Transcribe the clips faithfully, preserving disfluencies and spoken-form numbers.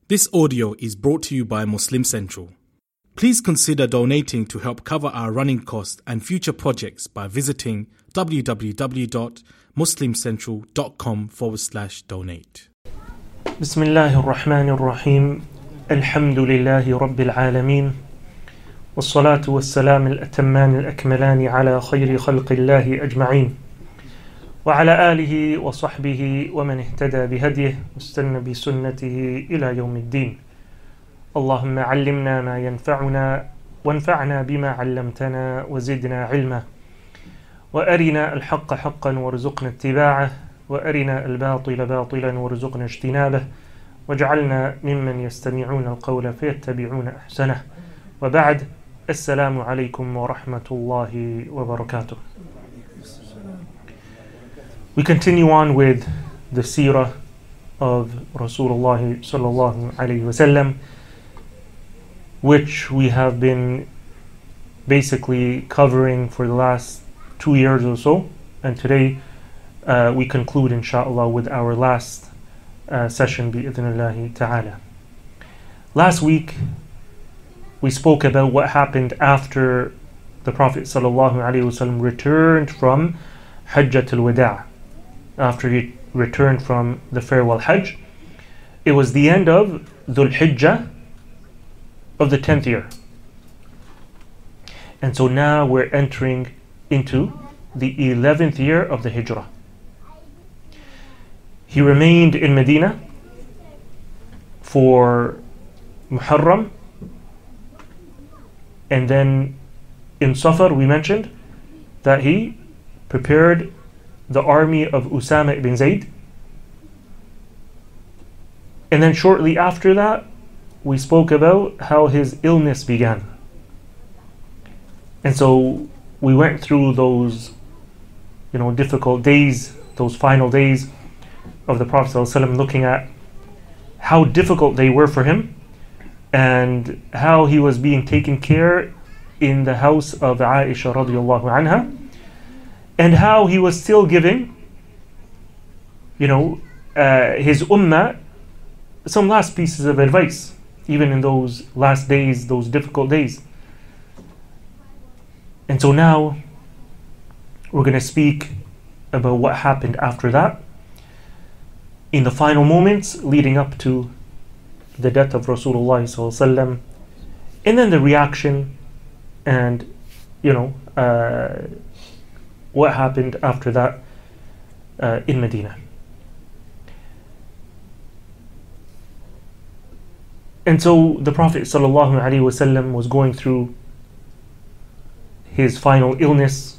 This audio is brought to you by Muslim Central. Please consider donating to help cover our running costs and future projects by visiting www.muslimcentral.com forward slash donate. Bismillahir Rahmanir Rahim. Alhamdulillahi Rabbil Alameen. Wassalatu wassalam al-atamman al-akmalani ala khayri khalqillahi ajma'in. وعلى آله وصحبه ومن اهتدى بهديه واستنى بسنته إلى يوم الدين. اللهم علمنا ما ينفعنا وانفعنا بما علمتنا وزدنا علما وأرنا الحق حقا وارزقنا اتباعه وأرنا الباطل باطلا وارزقنا اجتنابه واجعلنا ممن يستمعون القول فيتبعون أحسنه. وبعد، السلام عليكم ورحمة الله وبركاته. We continue on with the seerah of Rasulullah sallallahu alayhi wasallam, which we have been basically covering for the last two years or so, and today uh, we conclude inshallah with our last uh, session bi'idhnillahi ta'ala. Last week we spoke about what happened after the Prophet sallallahu alayhi wasallam returned from Hajjat al-Wada'. After he returned from the farewell Hajj, it was the end of Dhul Hijjah of the tenth year. And so now we're entering into the eleventh year of the Hijrah. He remained in Medina for Muharram, and then in Safar we mentioned that he prepared the army of Usama ibn Zayd. And then shortly after that, we spoke about how his illness began. And so we went through those, you know, difficult days, those final days of the Prophet ﷺ, looking at how difficult they were for him and how he was being taken care in the house of Aisha radiallahu anha, and how he was still giving, you know, uh, his ummah some last pieces of advice, even in those last days, those difficult days. And so now we're going to speak about what happened after that, in the final moments leading up to the death of Rasulullah sallallahu alaihi wasallam, and then the reaction and, you know, uh, what happened after that uh, in Medina. And so the Prophet sallallahu alaihi wasallam was going through his final illness,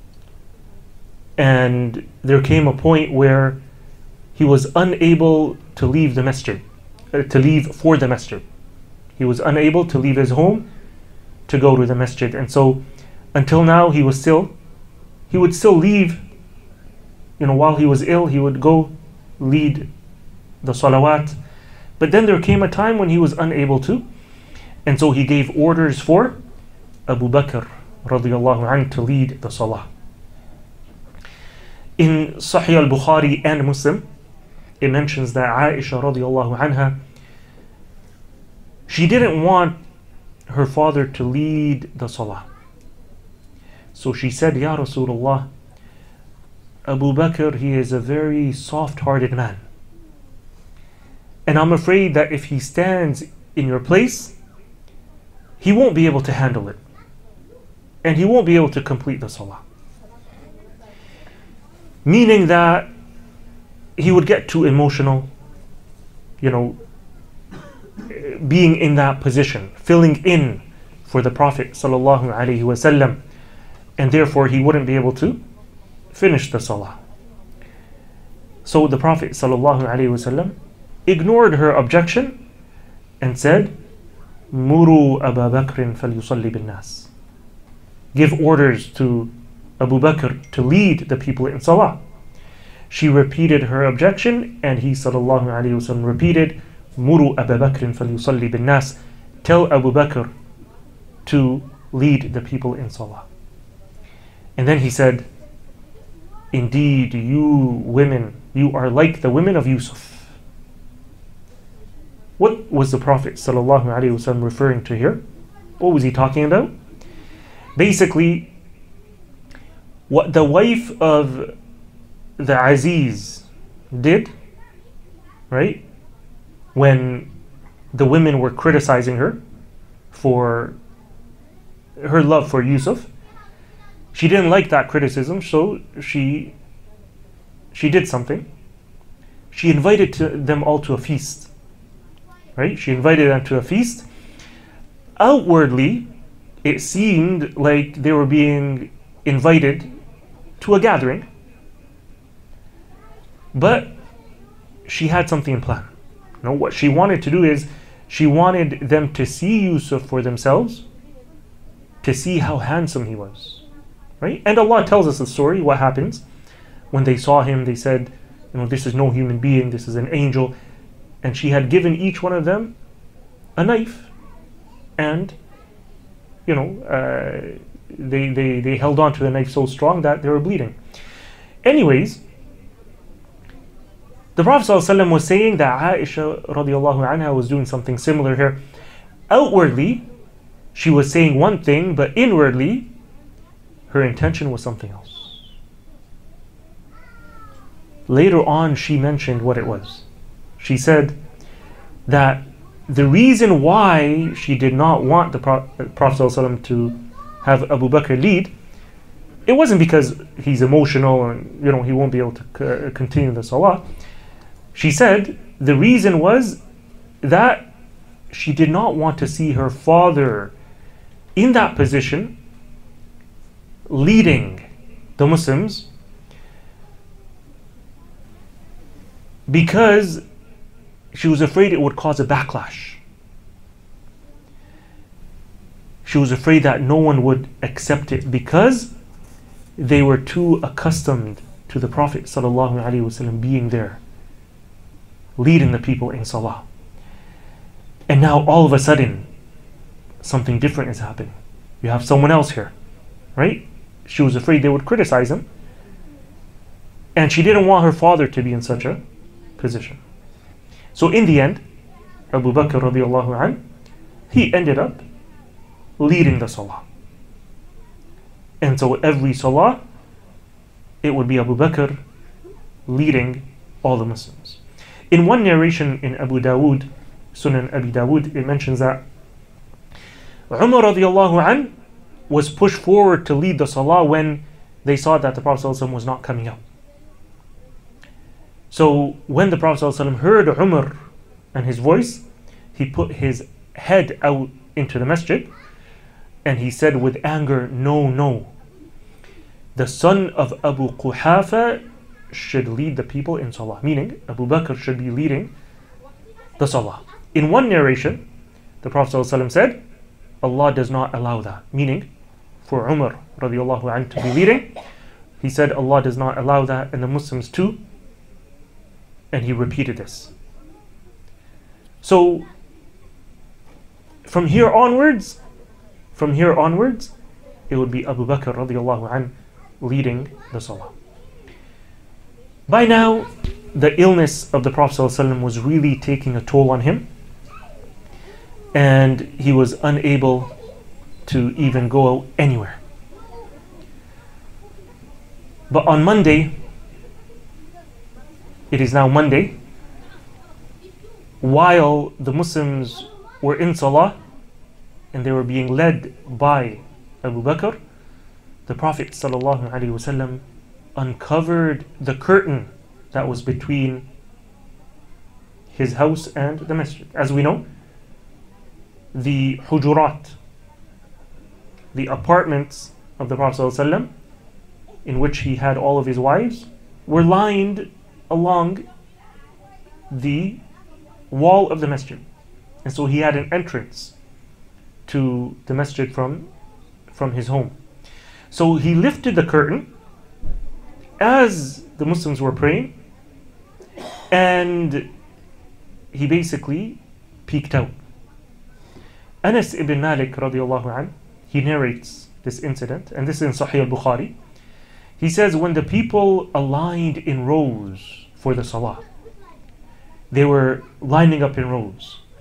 and there came a point where he was unable to leave the masjid, uh, to leave for the masjid. He was unable to leave his home to go to the masjid. And so until now he was still He would still leave, you know, while he was ill, he would go lead the salawat. But then there came a time when he was unable to, and so he gave orders for Abu Bakr radiallahu anhu to lead the salah. In Sahih al-Bukhari and Muslim, it mentions that Aisha radiallahu anha, she didn't want her father to lead the salah. So she said, Ya Rasulullah, Abu Bakr, he is a very soft-hearted man. And I'm afraid that if he stands in your place, he won't be able to handle it. And he won't be able to complete the salah. Meaning that he would get too emotional, you know, being in that position, filling in for the Prophet sallallahu alaihi wasallam. And therefore he wouldn't be able to finish the salah. So the Prophet sallallahu alaihi wasallam ignored her objection and said, Muru Abu Bakr falyusalli bin nas. Give orders to Abu Bakr to lead the people in salah. She repeated her objection, and he sallallahu alaihi wasallam repeated, Muru Abu Bakr falyusalli bin nas. Tell Abu Bakr to lead the people in salah. And then he said, indeed, you women, you are like the women of Yusuf. What was the Prophet ﷺ referring to here? What was he talking about? Basically, what the wife of the Aziz did, right? When the women were criticizing her for her love for Yusuf, she didn't like that criticism, so she she did something. She invited to them all to a feast, right? She invited them to a feast. Outwardly, it seemed like they were being invited to a gathering, but she had something in plan. You know, what she wanted to do is she wanted them to see Yusuf for themselves, to see how handsome he was, right? And Allah tells us the story, what happens. When they saw him, they said, you know, this is no human being, this is an angel. And she had given each one of them a knife, and you know, uh, they, they, they held on to the knife so strong that they were bleeding. Anyways, the Prophet ﷺ was saying that Aisha radiallahu anha was doing something similar here. Outwardly, she was saying one thing, but inwardly, her intention was something else. Later on, she mentioned what it was. She said that the reason why she did not want the Pro- Prophet ﷺ to have Abu Bakr lead, it wasn't because he's emotional and you know he won't be able to c- continue the salah. She said the reason was that she did not want to see her father in that position leading the Muslims, because she was afraid it would cause a backlash. She was afraid that no one would accept it because they were too accustomed to the Prophet ﷺ being there, leading the people in salah. And now all of a sudden, something different is happening. You have someone else here, right? She was afraid they would criticize him, and she didn't want her father to be in such a position. So in the end, Abu Bakr radiallahu anhu, he ended up leading the salah. And so every salah, it would be Abu Bakr leading all the Muslims. In one narration in Abu Dawood, Sunan Abi Dawood, it mentions that Umar radiallahu anhu was pushed forward to lead the salah when they saw that the Prophet ﷺ was not coming out. So when the Prophet ﷺ heard Umar and his voice, he put his head out into the masjid and he said with anger, no, no. The son of Abu Quhafa should lead the people in salah. Meaning, Abu Bakr should be leading the salah. In one narration, the Prophet ﷺ said, Allah does not allow that. Meaning, for Umar radiallahu anhu to be leading, he said Allah does not allow that, and the Muslims too. And he repeated this. So, from here onwards, from here onwards, it would be Abu Bakr radiallahu anhu leading the salah. By now, the illness of the Prophet ﷺ was really taking a toll on him, and he was unable to even go out anywhere. But on Monday, it is now Monday, while the Muslims were in salah and they were being led by Abu Bakr, the Prophet ﷺ uncovered the curtain that was between his house and the masjid. As we know, the hujurat, the apartments of the Prophet ﷺ, in which he had all of his wives, were lined along the wall of the masjid. And so he had an entrance to the masjid from, from his home. So he lifted the curtain as the Muslims were praying, and he basically peeked out. Anas ibn Malik radiallahu anhu, he narrates this incident, and this is in Sahih al-Bukhari. He says, when the people aligned in rows for the salah, they were lining up in rows.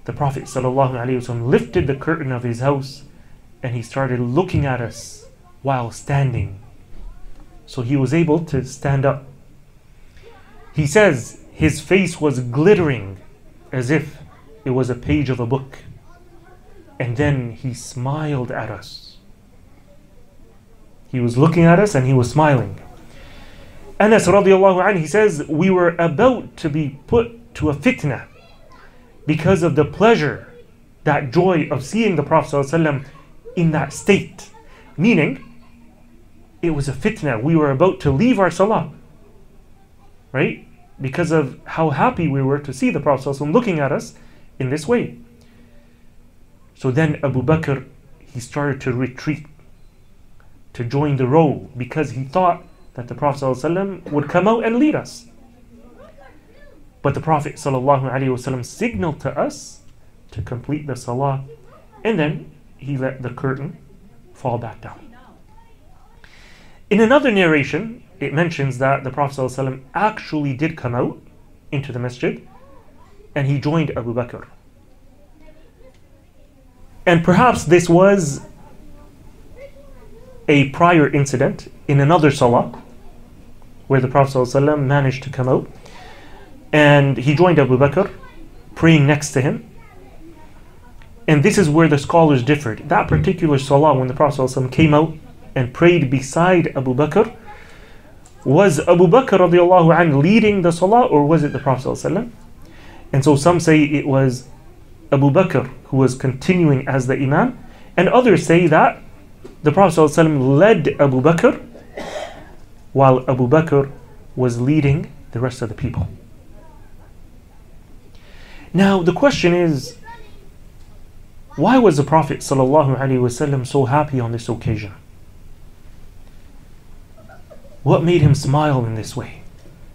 the Prophet ﷺ lifted the curtain of his house and he started looking at us while standing. So he was able to stand up. He says his face was glittering as if it was a page of a book. And then he smiled at us. He was looking at us and he was smiling. Anas radiallahu anh, he says, we were about to be put to a fitna because of the pleasure, that joy of seeing the Prophet ﷺ in that state. Meaning, it was a fitna. We were about to leave our salah, right? Because of how happy we were to see the Prophet ﷺ looking at us in this way. So then Abu Bakr, he started to retreat, to join the row, because he thought that the Prophet ﷺ would come out and lead us. But the Prophet ﷺ signaled to us to complete the salah, and then he let the curtain fall back down. In another narration, it mentions that the Prophet ﷺ actually did come out into the masjid and he joined Abu Bakr. And perhaps this was a prior incident in another salah where the Prophet ﷺ managed to come out and he joined Abu Bakr, praying next to him. And this is where the scholars differed. That particular salah, when the Prophet ﷺ came out and prayed beside Abu Bakr, was Abu Bakr radiallahu anh leading the salah, or was it the Prophet ﷺ? And so some say it was Abu Bakr who was continuing as the imam, and others say that the Prophet ﷺ led Abu Bakr while Abu Bakr was leading the rest of the people. Now the question is, why was the Prophet ﷺ so happy on this occasion? What made him smile in this way?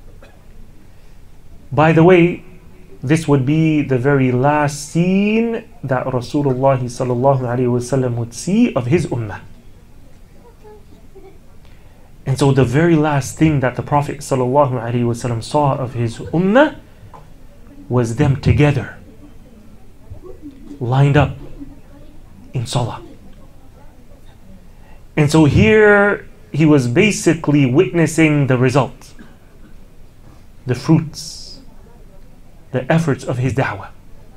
By the way, this would be the very last scene that Rasulullah ﷺ would see of his ummah. And so the very last thing that the Prophet ﷺ saw of his ummah was them together, lined up in salah. And so here he was basically witnessing the result, the fruits, the efforts of his da'wah.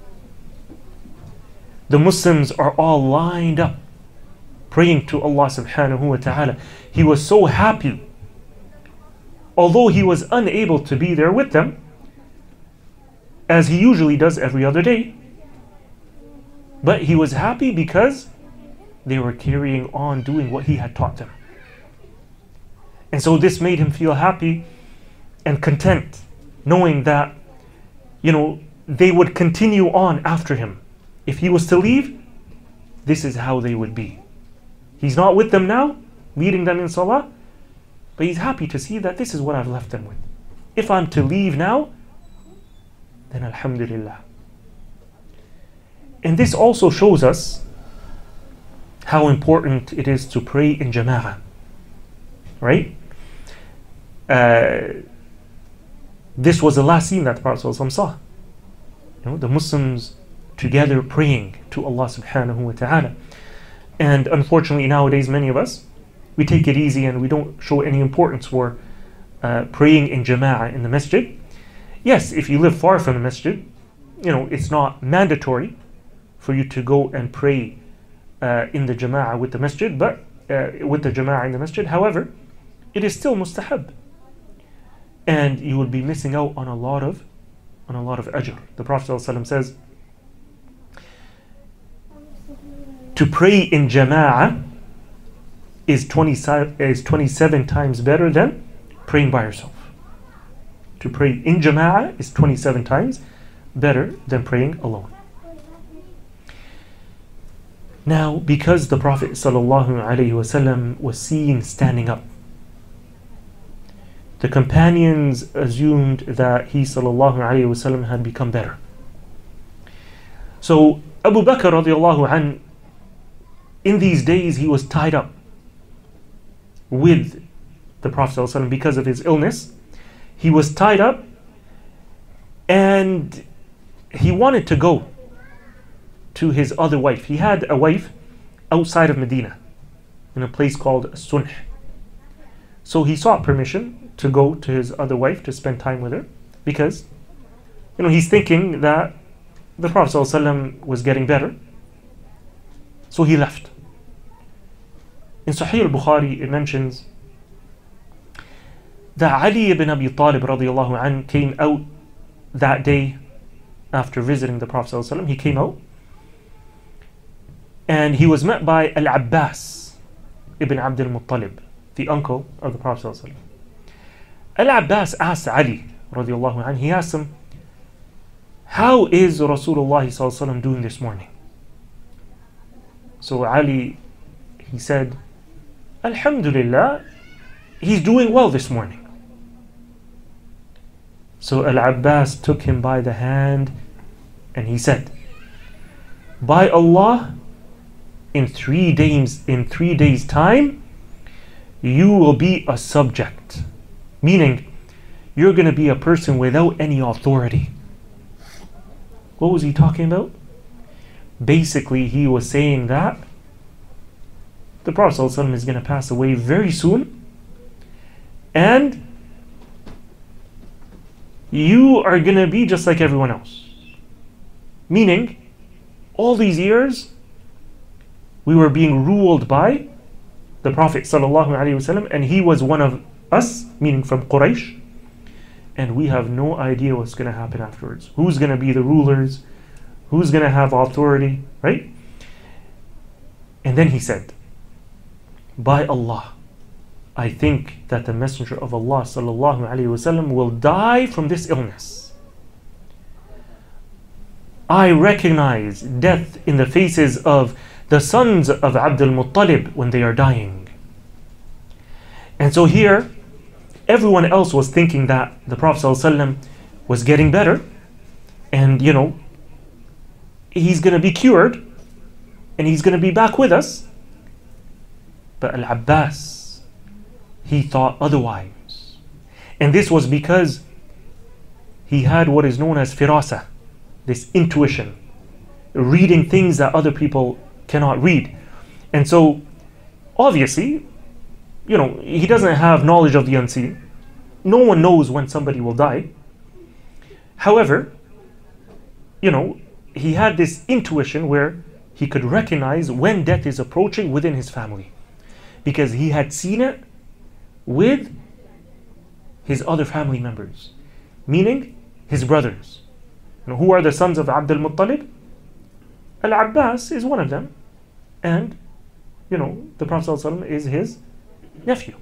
The Muslims are all lined up praying to Allah subhanahu wa ta'ala. He was so happy, although he was unable to be there with them, as he usually does every other day. But he was happy because they were carrying on doing what he had taught them. And so this made him feel happy and content, knowing that, you know, they would continue on after him. If he was to leave, this is how they would be. He's not with them now, leading them in salah, but he's happy to see that this is what I've left them with. If I'm to leave now, then alhamdulillah. And this also shows us how important it is to pray in jama'ah, right? Uh, this was the last scene that the Prophet ﷺ saw. You know, the Muslims together praying to Allah subhanahu wa ta'ala. And unfortunately nowadays many of us, we take it easy and we don't show any importance for uh, praying in jama'ah in the masjid. Yes, if you live far from the masjid, you know, it's not mandatory for you to go and pray uh, in the jama'ah with the masjid, but uh, with the jama'ah in the masjid. However, it is still mustahab, and you will be missing out on a lot of on a lot of ajr. The Prophet ﷺ says, to pray in jama'ah is twenty-seven, is twenty-seven times better than praying by yourself. To pray in jama'ah is twenty-seven times better than praying alone. Now, because the Prophet ﷺ was seen standing up, the companions assumed that he ﷺ had become better. So Abu Bakr radiallahu anh, in these days he was tied up with the Prophet ﷺ because of his illness. He was tied up and he wanted to go to his other wife. He had a wife outside of Medina in a place called Sunh. So he sought permission to go to his other wife to spend time with her because, you know, he's thinking that the Prophet ﷺ was getting better. So he left. In Sahih al-Bukhari it mentions that Ali ibn Abi Talib radiallahu anh came out that day after visiting the Prophet ﷺ. He came out and he was met by Al-Abbas ibn Abd al-Muttalib, the uncle of the Prophet ﷺ. Al-Abbas asked Ali radiallahu anh, he asked him, how is Rasulullah ﷺ doing this morning? So Ali, he said, Alhamdulillah, he's doing well this morning. So Al-Abbas took him by the hand and he said, by Allah, in three days, in three days' time, you will be a subject. Meaning, you're going to be a person without any authority. What was he talking about? Basically, he was saying that the Prophet ﷺ is going to pass away very soon, and you are going to be just like everyone else. Meaning, all these years, we were being ruled by the Prophet ﷺ, and he was one of us, meaning from Quraysh, and we have no idea what's going to happen afterwards. Who's going to be the rulers? Who's going to have authority? Right? And then he said, by Allah, I think that the Messenger of Allah sallallahu alaihi wasallam will die from this illness. I recognize death in the faces of the sons of Abd al-Muttalib when they are dying. And so here, everyone else was thinking that the Prophet ﷺ was getting better, and you know, he's going to be cured, and he's going to be back with us. But Al-Abbas, he thought otherwise. And this was because he had what is known as firasa, this intuition, reading things that other people cannot read. And so, obviously, you know, he doesn't have knowledge of the unseen. No one knows when somebody will die. However, you know, he had this intuition where he could recognize when death is approaching within his family, because he had seen it with his other family members, meaning his brothers. You know, who are the sons of Abd al-Muttalib? Al-Abbas is one of them, and you know, the Prophet ﷺ is his nephew.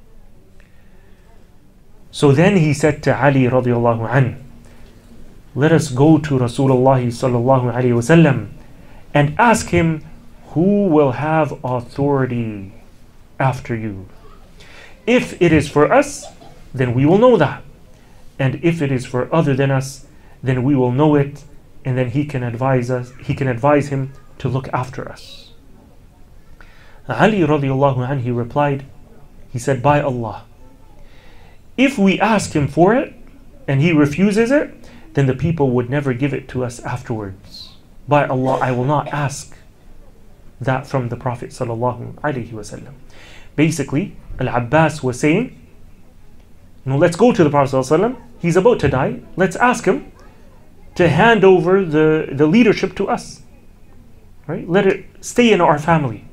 So then he said to Ali radiallahu anh, let us go to Rasulullah sallallahu alayhi wasallam and ask him who will have authority after you. If it is for us, then we will know that. And if it is for other than us, then we will know it, and then he can advise us, he can advise him to look after us. Ali radiallahu anh, he replied, he said, by Allah, if we ask him for it and he refuses it, then the people would never give it to us afterwards. By Allah, I will not ask that from the Prophet sallallahu alaihi wasallam. Basically, Al-Abbas was saying, you know, let's go to the Prophet sallallahu alaihi wasallam. He's about to die. Let's ask him to hand over the, the leadership to us. Right? Let it stay in our family.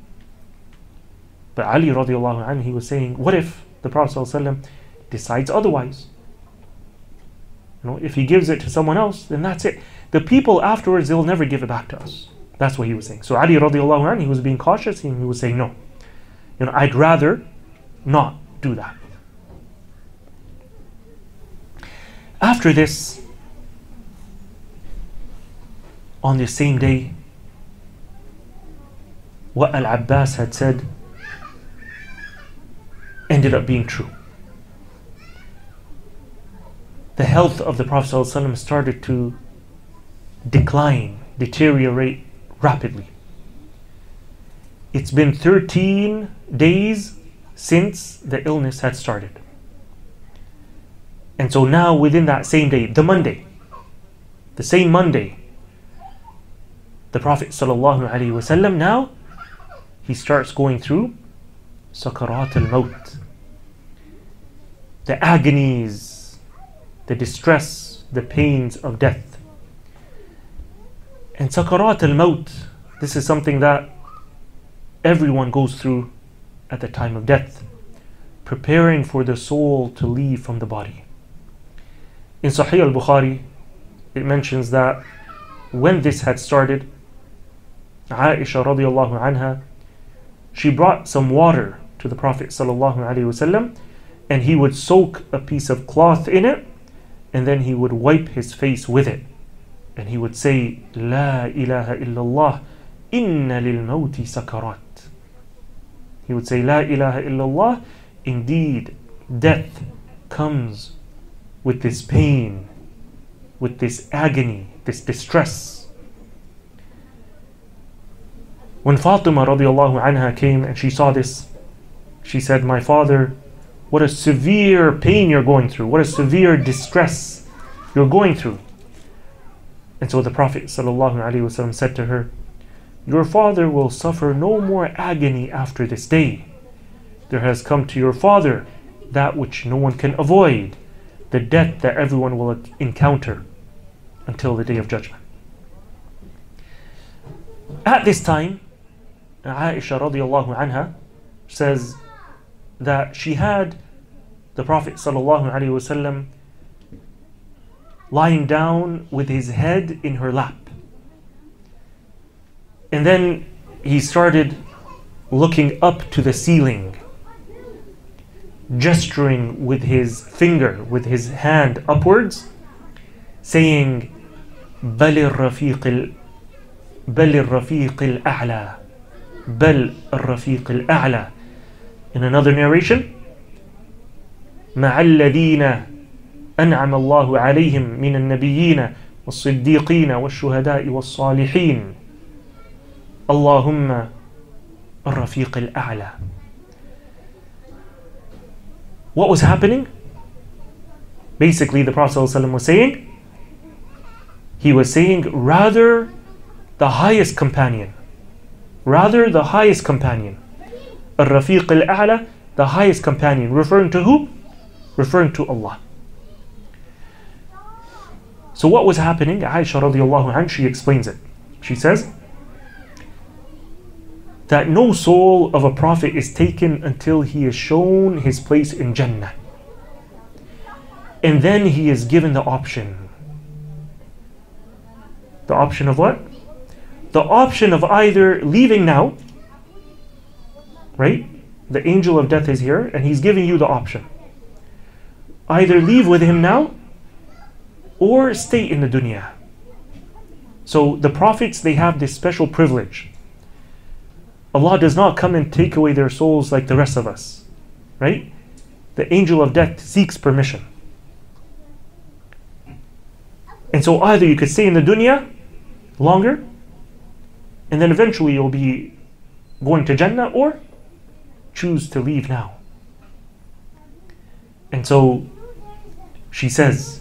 But Ali radiallahu anhu, he was saying, what if the Prophet sallallahu alaihi wasallam decides otherwise? You know, if he gives it to someone else, then that's it. The people afterwards, they'll never give it back to us. That's what he was saying. So Ali radiallahu anhu, he was being cautious, and he was saying, no. You know, I'd rather not do that. After this, on the same day, what Al-Abbas had said ended up being true. The health of the Prophet ﷺ started to decline, deteriorate rapidly. It's been thirteen days since the illness had started. And so now within that same day, the Monday, the same Monday, the Prophet sallallahu alaihi wasallam now, he starts going through sakarat al-maut, the agonies, the distress, the pains of death. And sakarat al-maut, this is something that everyone goes through at the time of death, preparing for the soul to leave from the body. In Sahih al-Bukhari, it mentions that when this had started, Aisha radiallahu anha, she brought some water to the Prophet sallallahu alaihi wasallam, and he would soak a piece of cloth in it, and then he would wipe his face with it, and he would say, La ilaha illallah, inna lil mawti sakarat. He would say, La ilaha illallah, indeed, death comes with this pain, with this agony, this distress. When Fatima radiallahu anha came and she saw this, she said, My father, what a severe pain you're going through, what a severe distress you're going through. And so the Prophet sallallahu alaihi wasallam said to her, Your father will suffer no more agony after this day. There has come to your father that which no one can avoid, the death that everyone will encounter until the day of judgment. At this time, Aisha radiallahu anha says that she had the Prophet sallallahu alaihi wasallam lying down with his head in her lap. And then he started looking up to the ceiling, gesturing with his finger, with his hand upwards, saying, بل الرفيق بل الرفيق الأعلى بل الرفيق الأعلى. In another narration, مع الذين أنعم الله عليهم من النبيين والصديقين والشهداء والصالحين اللهم الرفيق الأعلى. What was happening? Basically, the Prophet ﷺ was saying, he was saying, rather the highest companion, rather the highest companion, Ar-Rafiq al-A'la, the highest companion, referring to who? Referring to Allah. So what was happening? Aisha radiallahu anha, she explains it. She says that no soul of a prophet is taken until he is shown his place in Jannah. And then he is given the option. The option of what? The option of either leaving now, right? The angel of death is here and he's giving you the option. Either leave with him now or stay in the dunya. So the prophets, they have this special privilege. Allah does not come and take away their souls like the rest of us, right? The angel of death seeks permission. And so either you could stay in the dunya longer, and then eventually you'll be going to Jannah, or choose to leave now. And so she says,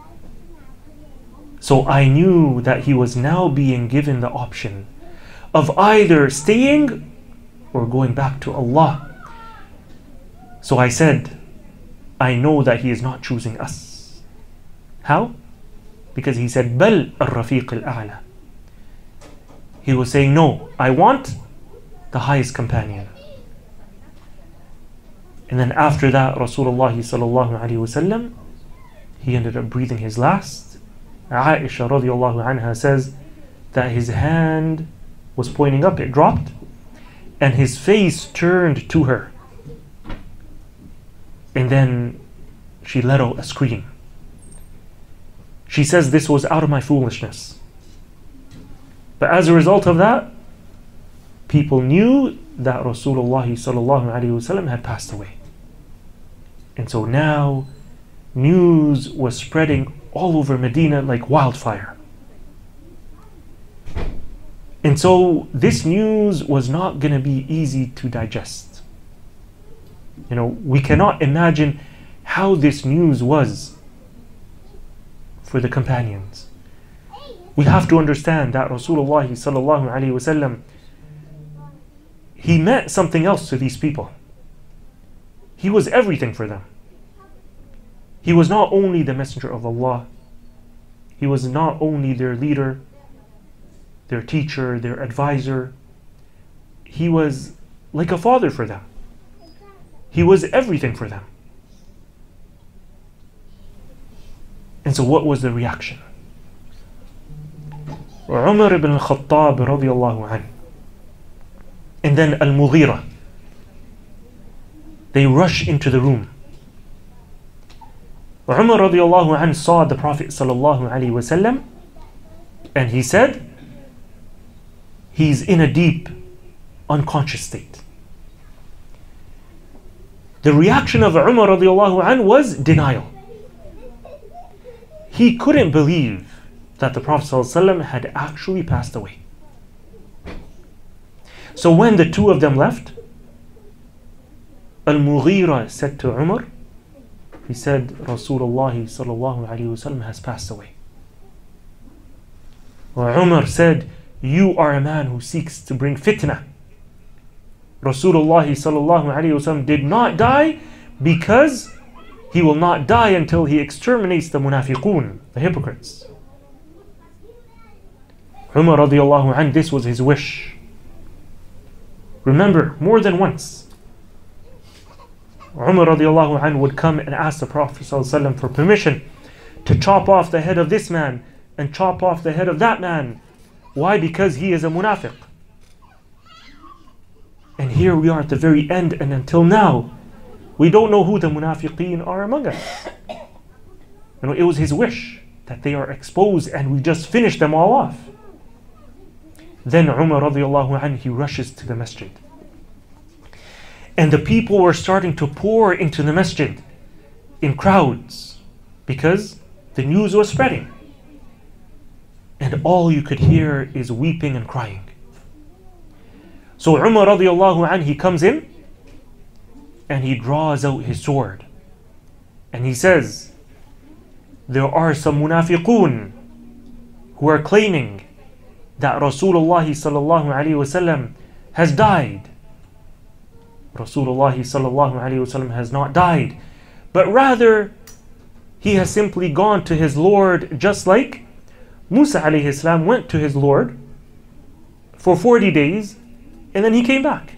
so I knew that he was now being given the option of either staying or going back to Allah. So I said, I know that he is not choosing us. How? Because he said, Bal ar-Rafiq al-A'la. He was saying, no, I want the highest companion. And then after that, Rasulullah sallallahu alaihi wasallam, he ended up breathing his last. Aisha radiallahu anha says that his hand was pointing up, it dropped, and his face turned to her. And then she let out a scream. She says, this was out of my foolishness. But as a result of that, people knew that Rasulullah sallallahu alaihi wasallam had passed away. And so now news was spreading all over Medina like wildfire. And so this news was not going to be easy to digest. You know, we cannot imagine how this news was for the companions. We have to understand that Rasulullah sallallahu alaihi wasallam, he meant something else to these people. He was everything for them. He was not only the messenger of Allah, he was not only their leader, their teacher, their advisor. He was like a father for them. He was everything for them. And so what was the reaction? Umar ibn al-Khattab radiyallahu anhu, and then Al-Mughira, they rush into the room. Umar radiyallahu anhu saw the Prophet sallallahu alaihi wasallam, and he said, he's in a deep unconscious state. The reaction of Umar radiyallahu anhu was denial. He couldn't believe that the Prophet ﷺ had actually passed away. So when the two of them left, Al-Mughira said to Umar, he said, Rasulullah sallallahu alayhi wasallam has passed away. Umar said, you are a man who seeks to bring fitna. Rasulullah sallallahu alayhi wasallam did not die because he will not die until he exterminates the munafiqun, the hypocrites. Umar radiallahu anhu, this was his wish. Remember, more than once, Umar radiallahu anhu would come and ask the Prophet ﷺ for permission to chop off the head of this man and chop off the head of that man. Why? Because he is a munafiq. And here we are at the very end, and until now, we don't know who the munafiqeen are among us. You know, it was his wish that they are exposed and we just finish them all off. Then Umar radiallahu anhu, he rushes to the masjid. And the people were starting to pour into the masjid in crowds because the news was spreading. And all you could hear is weeping and crying. So Umar radiallahu anhu, he comes in and he draws out his sword. And he says, there are some munafiqun who are claiming that Rasulullah sallallahu alayhi wasallam has died. Rasulullah sallallahu alayhi wasallam has not died, but rather he has simply gone to his Lord, just like Musa alayhi salam went to his Lord for forty days and then he came back.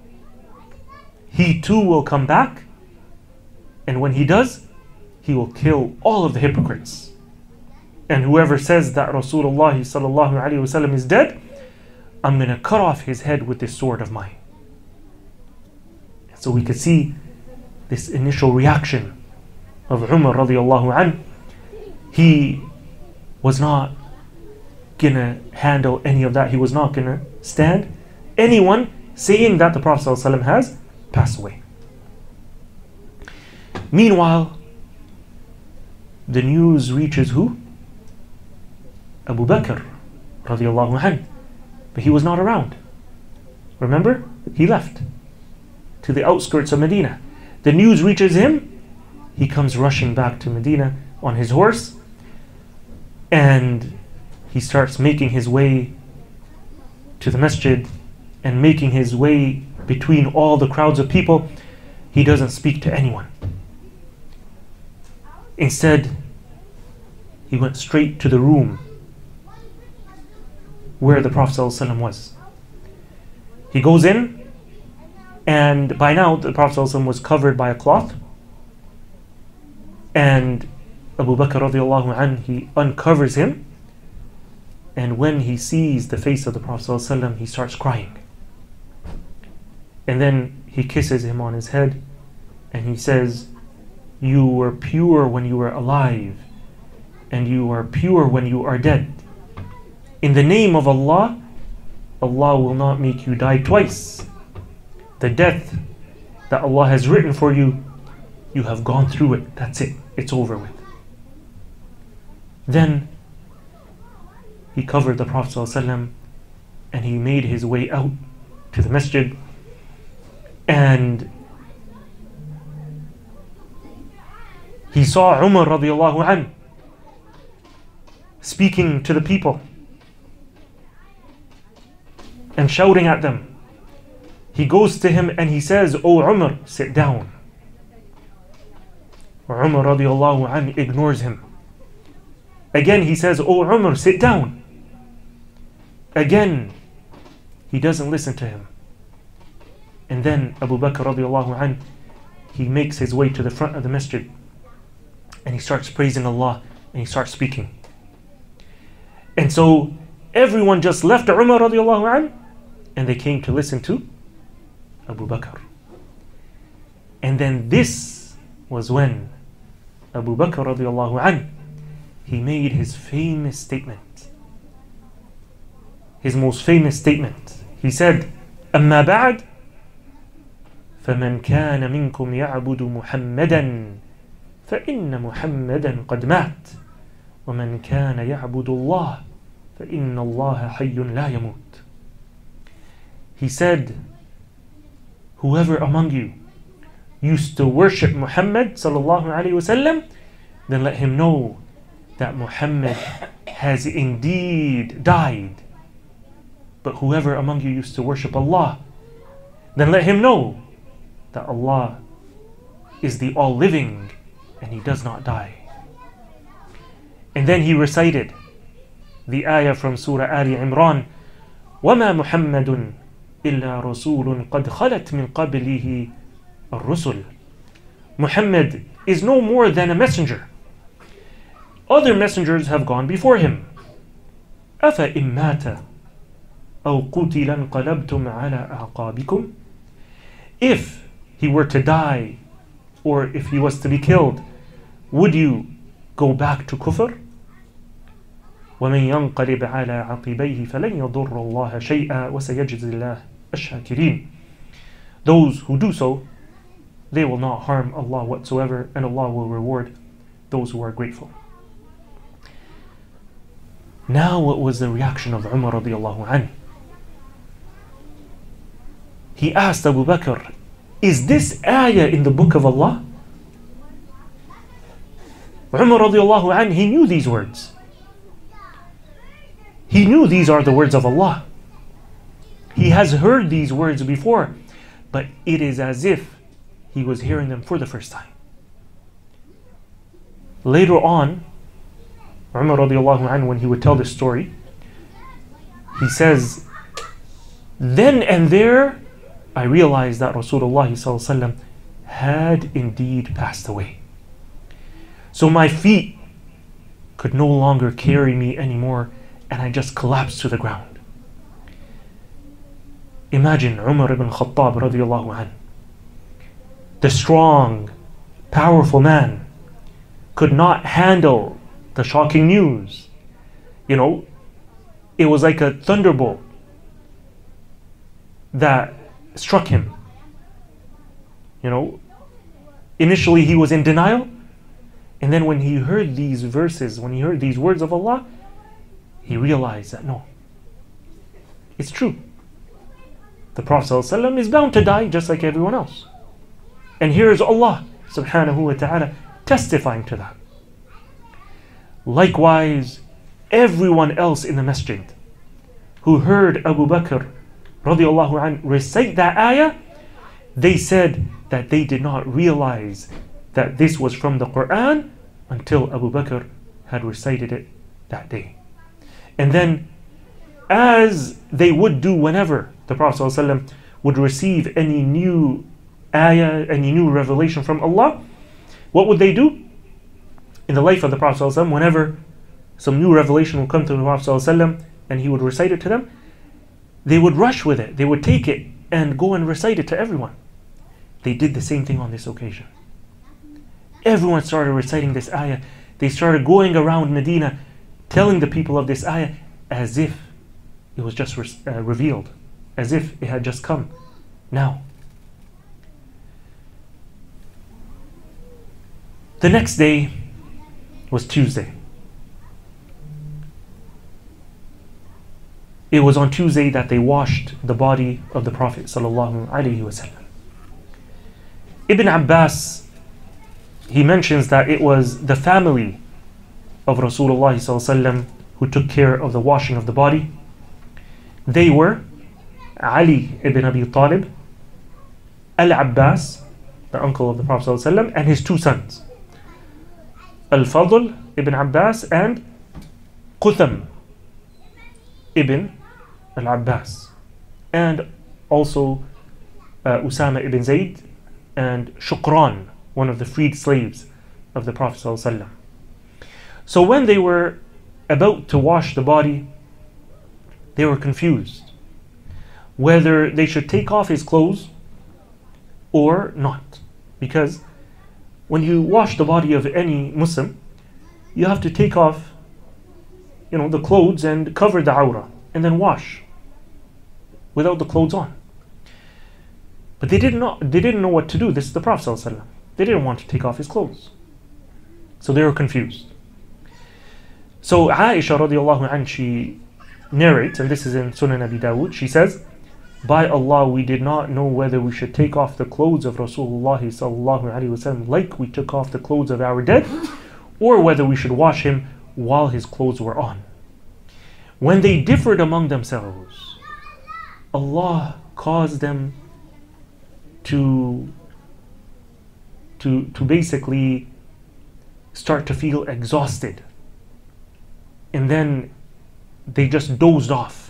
He too will come back, and when he does, he will kill all of the hypocrites. And whoever says that Rasulullah sallallahu alaihi wasallam is dead, I'm going to cut off his head with this sword of mine. So we could see this initial reaction of Umar radiallahu anhu. He was not going to handle any of that. He was not going to stand anyone saying that the Prophet sallallahu alaihi wasallam has passed away. Meanwhile, the news reaches who? Abu Bakr radiallahu anhu. But he was not around. Remember? He left to the outskirts of Medina. The news reaches him. He comes rushing back to Medina on his horse, and he starts making his way to the masjid and making his way between all the crowds of people. He doesn't speak to anyone. Instead, he went straight to the room where the Prophet ﷺ was. He goes in, and by now the Prophet ﷺ was covered by a cloth, and Abu Bakr radiallahu anhu, he uncovers him, and when he sees the face of the Prophet ﷺ, he starts crying. And then he kisses him on his head and he says, you were pure when you were alive, and you are pure when you are dead. In the name of Allah, Allah will not make you die twice. The death that Allah has written for you, you have gone through it. That's it. It's over with. Then he covered the Prophet ﷺ and he made his way out to the masjid, and he saw Umar radiallahu anhu speaking to the people and shouting at them. He goes to him and he says, "O Umar, sit down." Umar radiallahu anhu ignores him. Again he says, "O Umar, sit down." Again he doesn't listen to him. And then Abu Bakr radiallahu anhu, he makes his way to the front of the masjid and he starts praising Allah and he starts speaking. And so everyone just left Umar radiallahu anhu and they came to listen to Abu Bakr. And then this was when Abu Bakr radiallahu anhu, he made his famous statement. His most famous statement. He said, "Amma ba'd, فمن كان منكم يعبد محمدا فإن محمدا قد مات ومن كان يعبد الله فإن الله حي لا يموت." He said, whoever among you used to worship Muhammad sallallahu alaihi wasallam, then let him know that Muhammad has indeed died. But whoever among you used to worship Allah, then let him know that Allah is the all-living and He does not die. And then he recited the ayah from Surah Ali Imran, وَمَا مُحَمَّدٌ إِلَّا رَسُولٌ قَدْ خَلَتْ مِنْ قَبْلِهِ الرُّسُلُ. Muhammad is no more than a messenger. Other messengers have gone before him. أَفَإِن مَّاتَ أَوْ قُتِلَ انْقَلَبْتُمْ عَلَىٰ أَعْقَابِكُمْ. If he were to die, or if he was to be killed, would you go back to kufr? وَمَنْ يَنْقَلِبْ عَلَىٰ عَقِبَيْهِ فَلَنْ يَضُرَّ اللَّهَ شَيْئًا وَسَيَجْزِي اللَّهُ الشَّاكِرِينَ. Those who do so, they will not harm Allah whatsoever, and Allah will reward those who are grateful. Now what was the reaction of Umar radiallahu anhu? He asked Abu Bakr, is this ayah in the book of Allah? Umar radiallahu anhu, he knew these words. He knew these are the words of Allah. He has heard these words before, but it is as if he was hearing them for the first time. Later on, Umar radiallahu anhu, when he would tell this story, he says, then and there I realized that Rasulullah sallallahu alaihi wasallam had indeed passed away. So my feet could no longer carry me anymore, and I just collapsed to the ground. Imagine Umar ibn Khattab radiallahu anhu, the strong, powerful man, could not handle the shocking news. You know, it was like a thunderbolt that struck him. You know, initially he was in denial, and then when he heard these verses, when he heard these words of Allah, he realized that no, it's true. The Prophet ﷺ is bound to die just like everyone else. And here is Allah subhanahu wa ta'ala testifying to that. Likewise, everyone else in the masjid who heard Abu Bakr radiallahu anhu recite that ayah, they said that they did not realize that this was from the Quran until Abu Bakr had recited it that day. And then, as they would do whenever the Prophet ﷺ would receive any new ayah, any new revelation from Allah, what would they do? In the life of the Prophet ﷺ, whenever some new revelation would come to the Prophet ﷺ and he would recite it to them, they would rush with it. They would take it and go and recite it to everyone. They did the same thing on this occasion. Everyone started reciting this ayah. They started going around Medina telling the people of this ayah as if it was just re- uh, revealed, as if it had just come now. The next day was Tuesday. It was on Tuesday that they washed the body of the Prophet sallallahu alaihi wasallam. Ibn Abbas, he mentions that it was the family of Rasulullah sallallahu alaihi wasallam who took care of the washing of the body. They were Ali ibn Abi Talib, Al-Abbas, the uncle of the Prophet ﷺ, and his two sons, Al-Fadl ibn Abbas and Qutham ibn Al-Abbas, and also uh, Usama ibn Zayd and Shukran, one of the freed slaves of the Prophet ﷺ. So when they were about to wash the body, they were confused whether they should take off his clothes or not. Because when you wash the body of any Muslim, you have to take off, you know, the clothes and cover the awrah and then wash without the clothes on. But they didn't know, they didn't know what to do. This is the Prophet ﷺ. They didn't want to take off his clothes. So they were confused. So Aisha radiallahu anha, she narrates, and this is in Sunan Abi Dawud, she says, by Allah, we did not know whether we should take off the clothes of Rasulullah sallallahu alaihi wasallam like we took off the clothes of our dead, or whether we should wash him while his clothes were on. When they differed among themselves, Allah caused them to, to, to basically start to feel exhausted. And then they just dozed off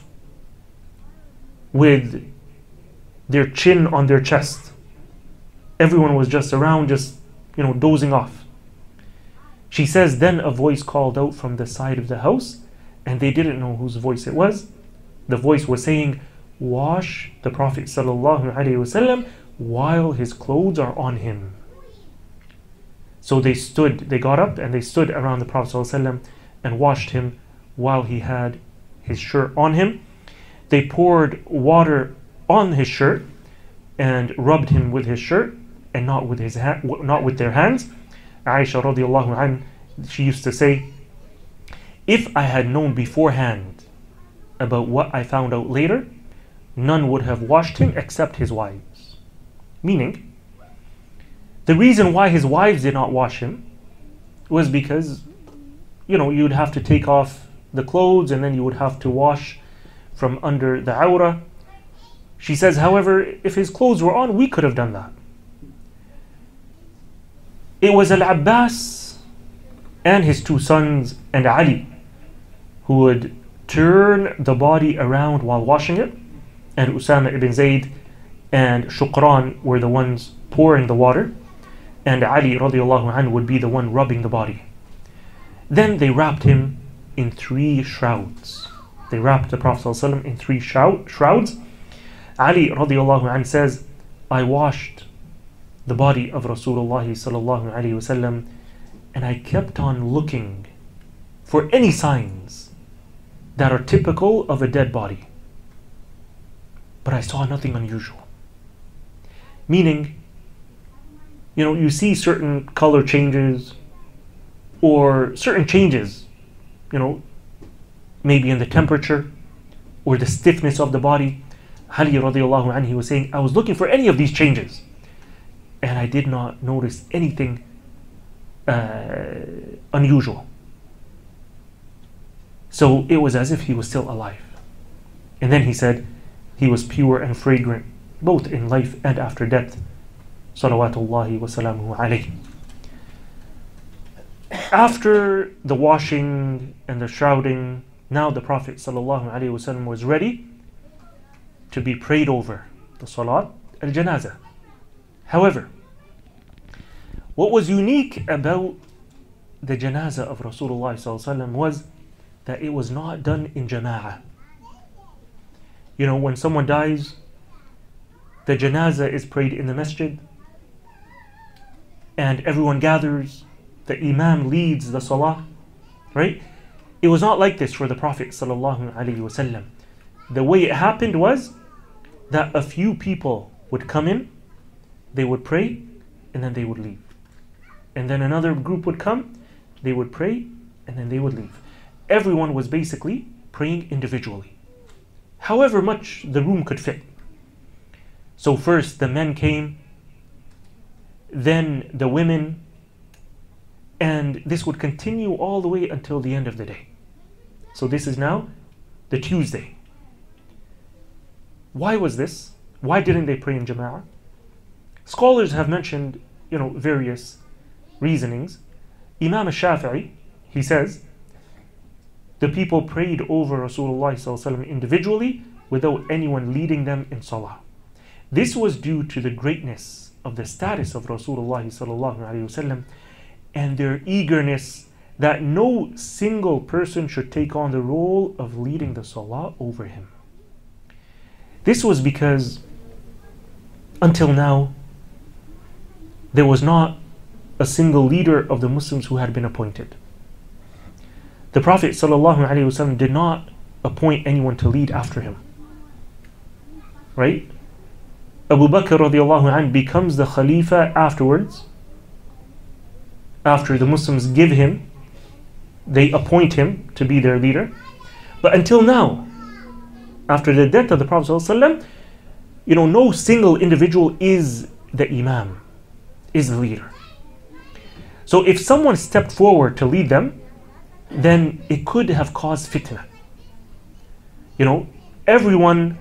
with their chin on their chest. Everyone was just around, just, you know, dozing off. She says, then a voice called out from the side of the house, and they didn't know whose voice it was. The voice was saying, wash the Prophet sallallahu alaihi wasallam while his clothes are on him. So they stood, they got up and they stood around the Prophet sallallahu alaihi wasallam and washed him while he had his shirt on him. They poured water on his shirt and rubbed him with his shirt and not with his ha- not with their hands. Aisha radiallahu anha, she used to say, if I had known beforehand about what I found out later, none would have washed him except his wives. Meaning, the reason why his wives did not wash him was because, you know, you'd have to take off the clothes and then you would have to wash from under the awrah. She says, however, if his clothes were on, we could have done that. It was Al-Abbas and his two sons and Ali who would turn the body around while washing it, and Usama ibn Zayd and Shukran were the ones pouring the water, and Ali radiallahu anhu would be the one rubbing the body. Then they wrapped him in three shrouds. They wrapped the Prophet ﷺ in three shroud, shrouds. Ali radiallahu anhu says, I washed the body of Rasulullah sallallahu alaihi wasallam, and I kept on looking for any signs that are typical of a dead body, but I saw nothing unusual. Meaning, you know, you see certain color changes or certain changes, you know, maybe in the temperature or the stiffness of the body. Ali radiallahu anhu, he was saying, I was looking for any of these changes and I did not notice anything uh, unusual. So it was as if he was still alive. And then he said, he was pure and fragrant, both in life and after death. Salawatullahi wa salamuhu alayhi. After the washing and the shrouding, now the Prophet sallallahu alaihi wasallam was ready to be prayed over, the Salat al-Janazah. However, what was unique about the Janazah of Rasulullah sallallahu alaihi wasallam was that it was not done in Jama'ah. You know, when someone dies, the Janazah is prayed in the masjid and everyone gathers, the Imam leads the Salah, right? It was not like this for the Prophet sallallahu alaihi wasallam. The way it happened was that a few people would come in, they would pray, and then they would leave. And then another group would come, they would pray, and then they would leave. Everyone was basically praying individually, however much the room could fit. So first the men came, then the women, and this would continue all the way until the end of the day. So this is now the Tuesday. Why was this? Why didn't they pray in Jama'ah? Scholars have mentioned, you know, various reasonings. Imam al-Shafi'i, he says, the people prayed over Rasulullah sallallahu alaihi wasallam individually without anyone leading them in salah. This was due to the greatness of the status of Rasulullah sallallahu alaihi wasallam and their eagerness that no single person should take on the role of leading the salah over him. This was because until now there was not a single leader of the Muslims who had been appointed. The Prophet ﷺ did not appoint anyone to lead after him. Right? Abu Bakr radiallahu anh becomes the Khalifa afterwards. After the Muslims give him, they appoint him to be their leader. But until now, after the death of the Prophet ﷺ, you know, no single individual is the Imam, is the leader. So if someone stepped forward to lead them, then it could have caused fitna. You know, everyone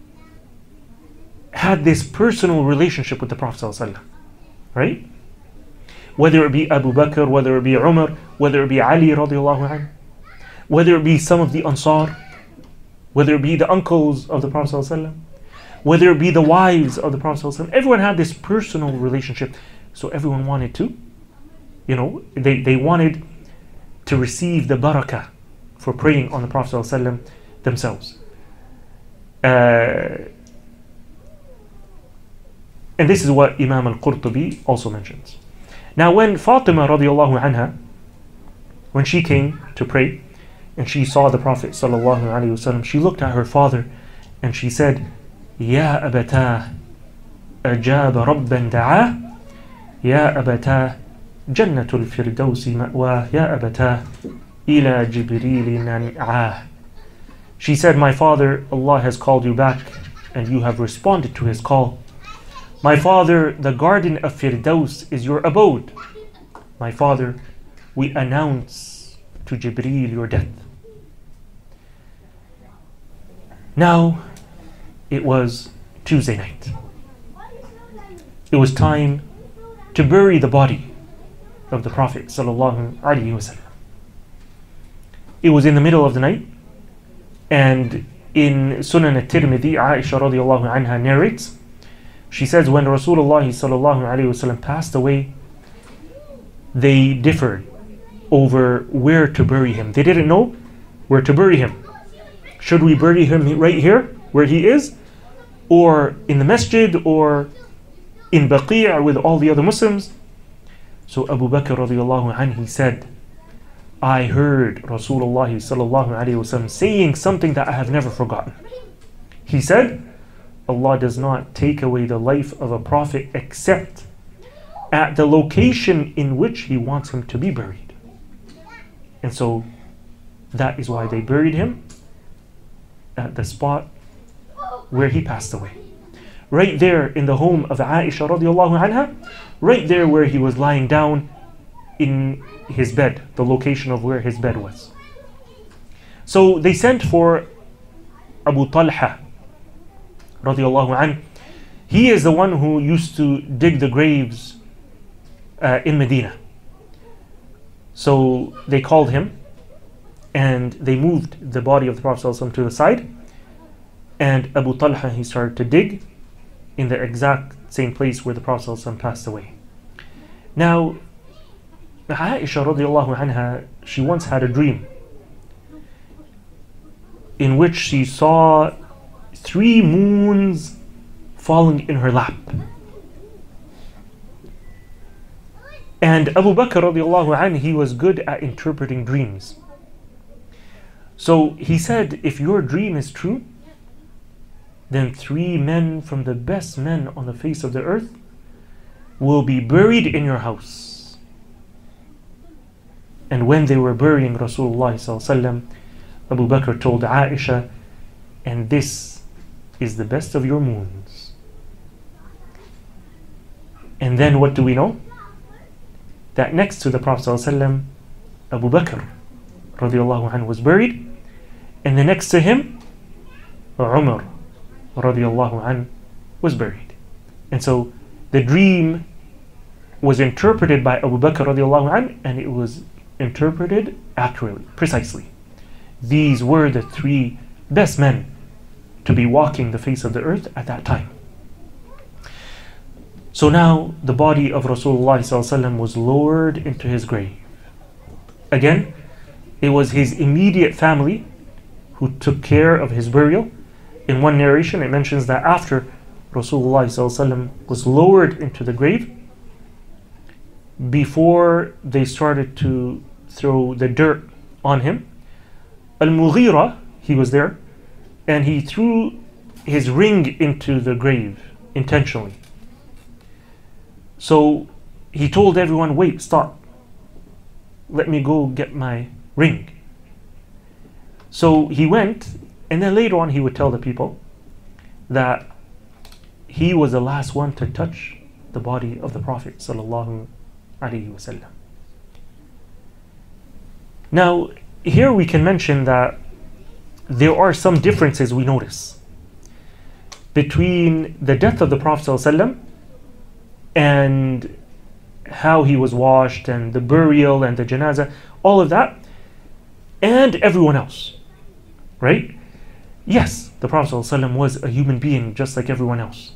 had this personal relationship with the Prophet ﷺ, right? Whether it be Abu Bakr, whether it be Umar, whether it be Ali radiallahu anhu, whether it be some of the Ansar, whether it be the uncles of the Prophet ﷺ, whether it be the wives of the Prophet ﷺ, everyone had this personal relationship. So everyone wanted to, you know, they, they wanted to receive the barakah for praying on the Prophet ﷺ themselves. Uh, and this is what Imam al-Qurtubi also mentions. Now when Fatima radiallahu anha, when she came to pray and she saw the Prophet sallallahu alaihi wasallam, she looked at her father and she said, Ya abatah ajaba rabban da'ah, Ya abatah jannatul firdausi ma'wah, Ya abatah ila jibril nan'ah. She said, my father, Allah has called you back and you have responded to his call. My father, the garden of Firdaus is your abode. My father, we announce to Jibreel your death. Now, it was Tuesday night. It was time to bury the body of the Prophet sallallahu alaihi wasallam. It was in the middle of the night, and in Sunan al-Tirmidhi, Aisha radiallahu anha narrates, she says, when Rasulullah sallallahu alaihi wasallam passed away, they differed over where to bury him. They didn't know where to bury him. Should we bury him right here, where he is, or in the masjid, or in Baqi' with all the other Muslims? So Abu Bakr radiallahu anhu, he said, I heard Rasulullah sallallahu alaihi wasallam saying something that I have never forgotten. He said, Allah does not take away the life of a prophet except at the location in which he wants him to be buried. And so that is why they buried him at the spot where he passed away. Right there in the home of Aisha radiallahu anha, right there where he was lying down in his bed, the location of where his bed was. So they sent for Abu Talha radiallahu anh. He is the one who used to dig the graves uh, in Medina. So they called him and they moved the body of the Prophet ﷺ to the side, and Abu Talha, he started to dig in the exact same place where the Prophet ﷺ passed away. Now Aisha radiallahu anha, she once had a dream in which she saw three moons falling in her lap. And Abu Bakr radiallahu anhu, he was good at interpreting dreams. So he said, if your dream is true, then three men from the best men on the face of the earth will be buried in your house. And when they were burying Rasulullah sallallahu alaihi wasallam, Abu Bakr told Aisha, and this is the best of your moons. And then what do we know? That next to the Prophet ﷺ, Abu Bakr radiallahu anhu was buried, and the next to him, Umar radiallahu anh was buried. And so the dream was interpreted by Abu Bakr radiallahu anh, and it was interpreted accurately, precisely. These were the three best men to be walking the face of the earth at that time. So now the body of Rasulullah sallallahu alaihi wasallam was lowered into his grave. Again, it was his immediate family who took care of his burial. In one narration, it mentions that after Rasulullah sallallahu alaihi wasallam was lowered into the grave, before they started to throw the dirt on him, Al-Mughira, he was there, and he threw his ring into the grave intentionally. So he told everyone, wait, stop. Let me go get my ring. So he went, and then later on he would tell the people that he was the last one to touch the body of the Prophet sallallahu alaihi wasallam. Now, here we can mention that there are some differences we notice between the death of the Prophet sallallahu alaihi wasallam and how he was washed and the burial and the janazah, all of that, and everyone else, right? Yes, the Prophet ﷺ was a human being just like everyone else.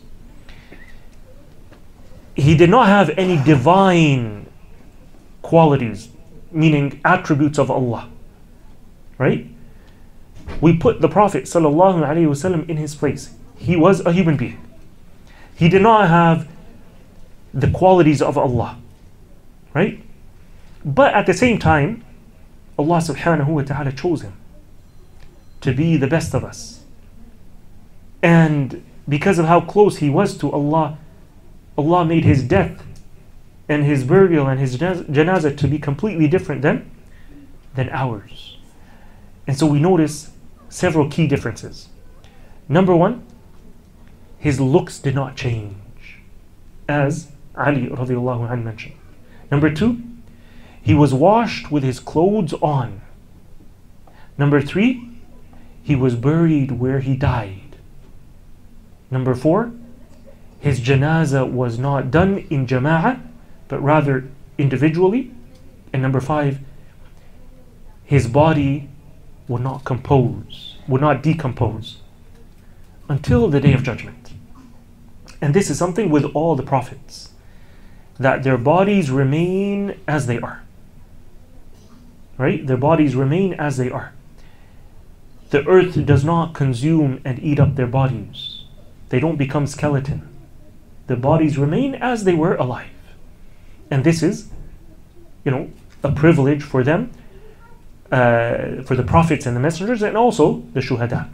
He did not have any divine qualities, meaning attributes of Allah, right? We put the Prophet ﷺ in his place. He was a human being. He did not have the qualities of Allah, right? But at the same time, Allah subhanahu wa ta'ala chose him to be the best of us. And because of how close he was to Allah, Allah made his death and his burial and his janazah to be completely different than, than ours. And so we notice several key differences. Number one, his looks did not change, as Ali radiallahu anhu mentioned. Number two, he was washed with his clothes on. Number three, he was buried where he died. Number four, his janazah was not done in jama'ah, but rather individually. And number five, his body would not compose, would not decompose until the Day of Judgment. And this is something with all the prophets, that their bodies remain as they are. Right? Their bodies remain as they are. The earth does not consume and eat up their bodies. They don't become skeleton. The bodies remain as they were alive. And this is, you know, a privilege for them, uh, for the prophets and the messengers, and also the shuhada.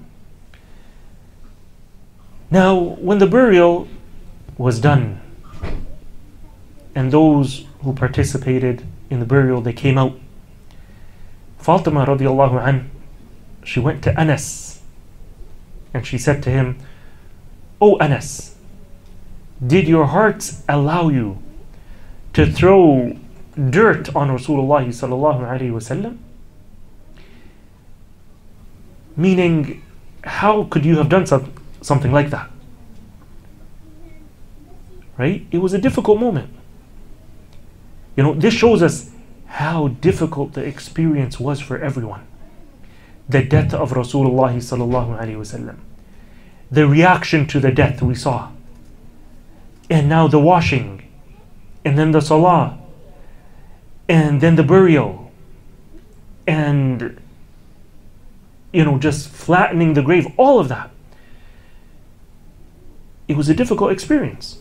Now, when the burial was done, and those who participated in the burial, they came out. Fatima radiallahu anha, she went to Anas and she said to him, "O Anas, did your hearts allow you to throw dirt on Rasulullah sallallahu alaihi wasallam?" Meaning, how could you have done some, something like that? Right? It was a difficult moment. You know, this shows us how difficult the experience was for everyone. The death of Rasulullah sallallahu alaihi wasallam, the reaction to the death we saw, and now the washing, and then the salah, and then the burial, and you know, just flattening the grave, all of that. It was a difficult experience.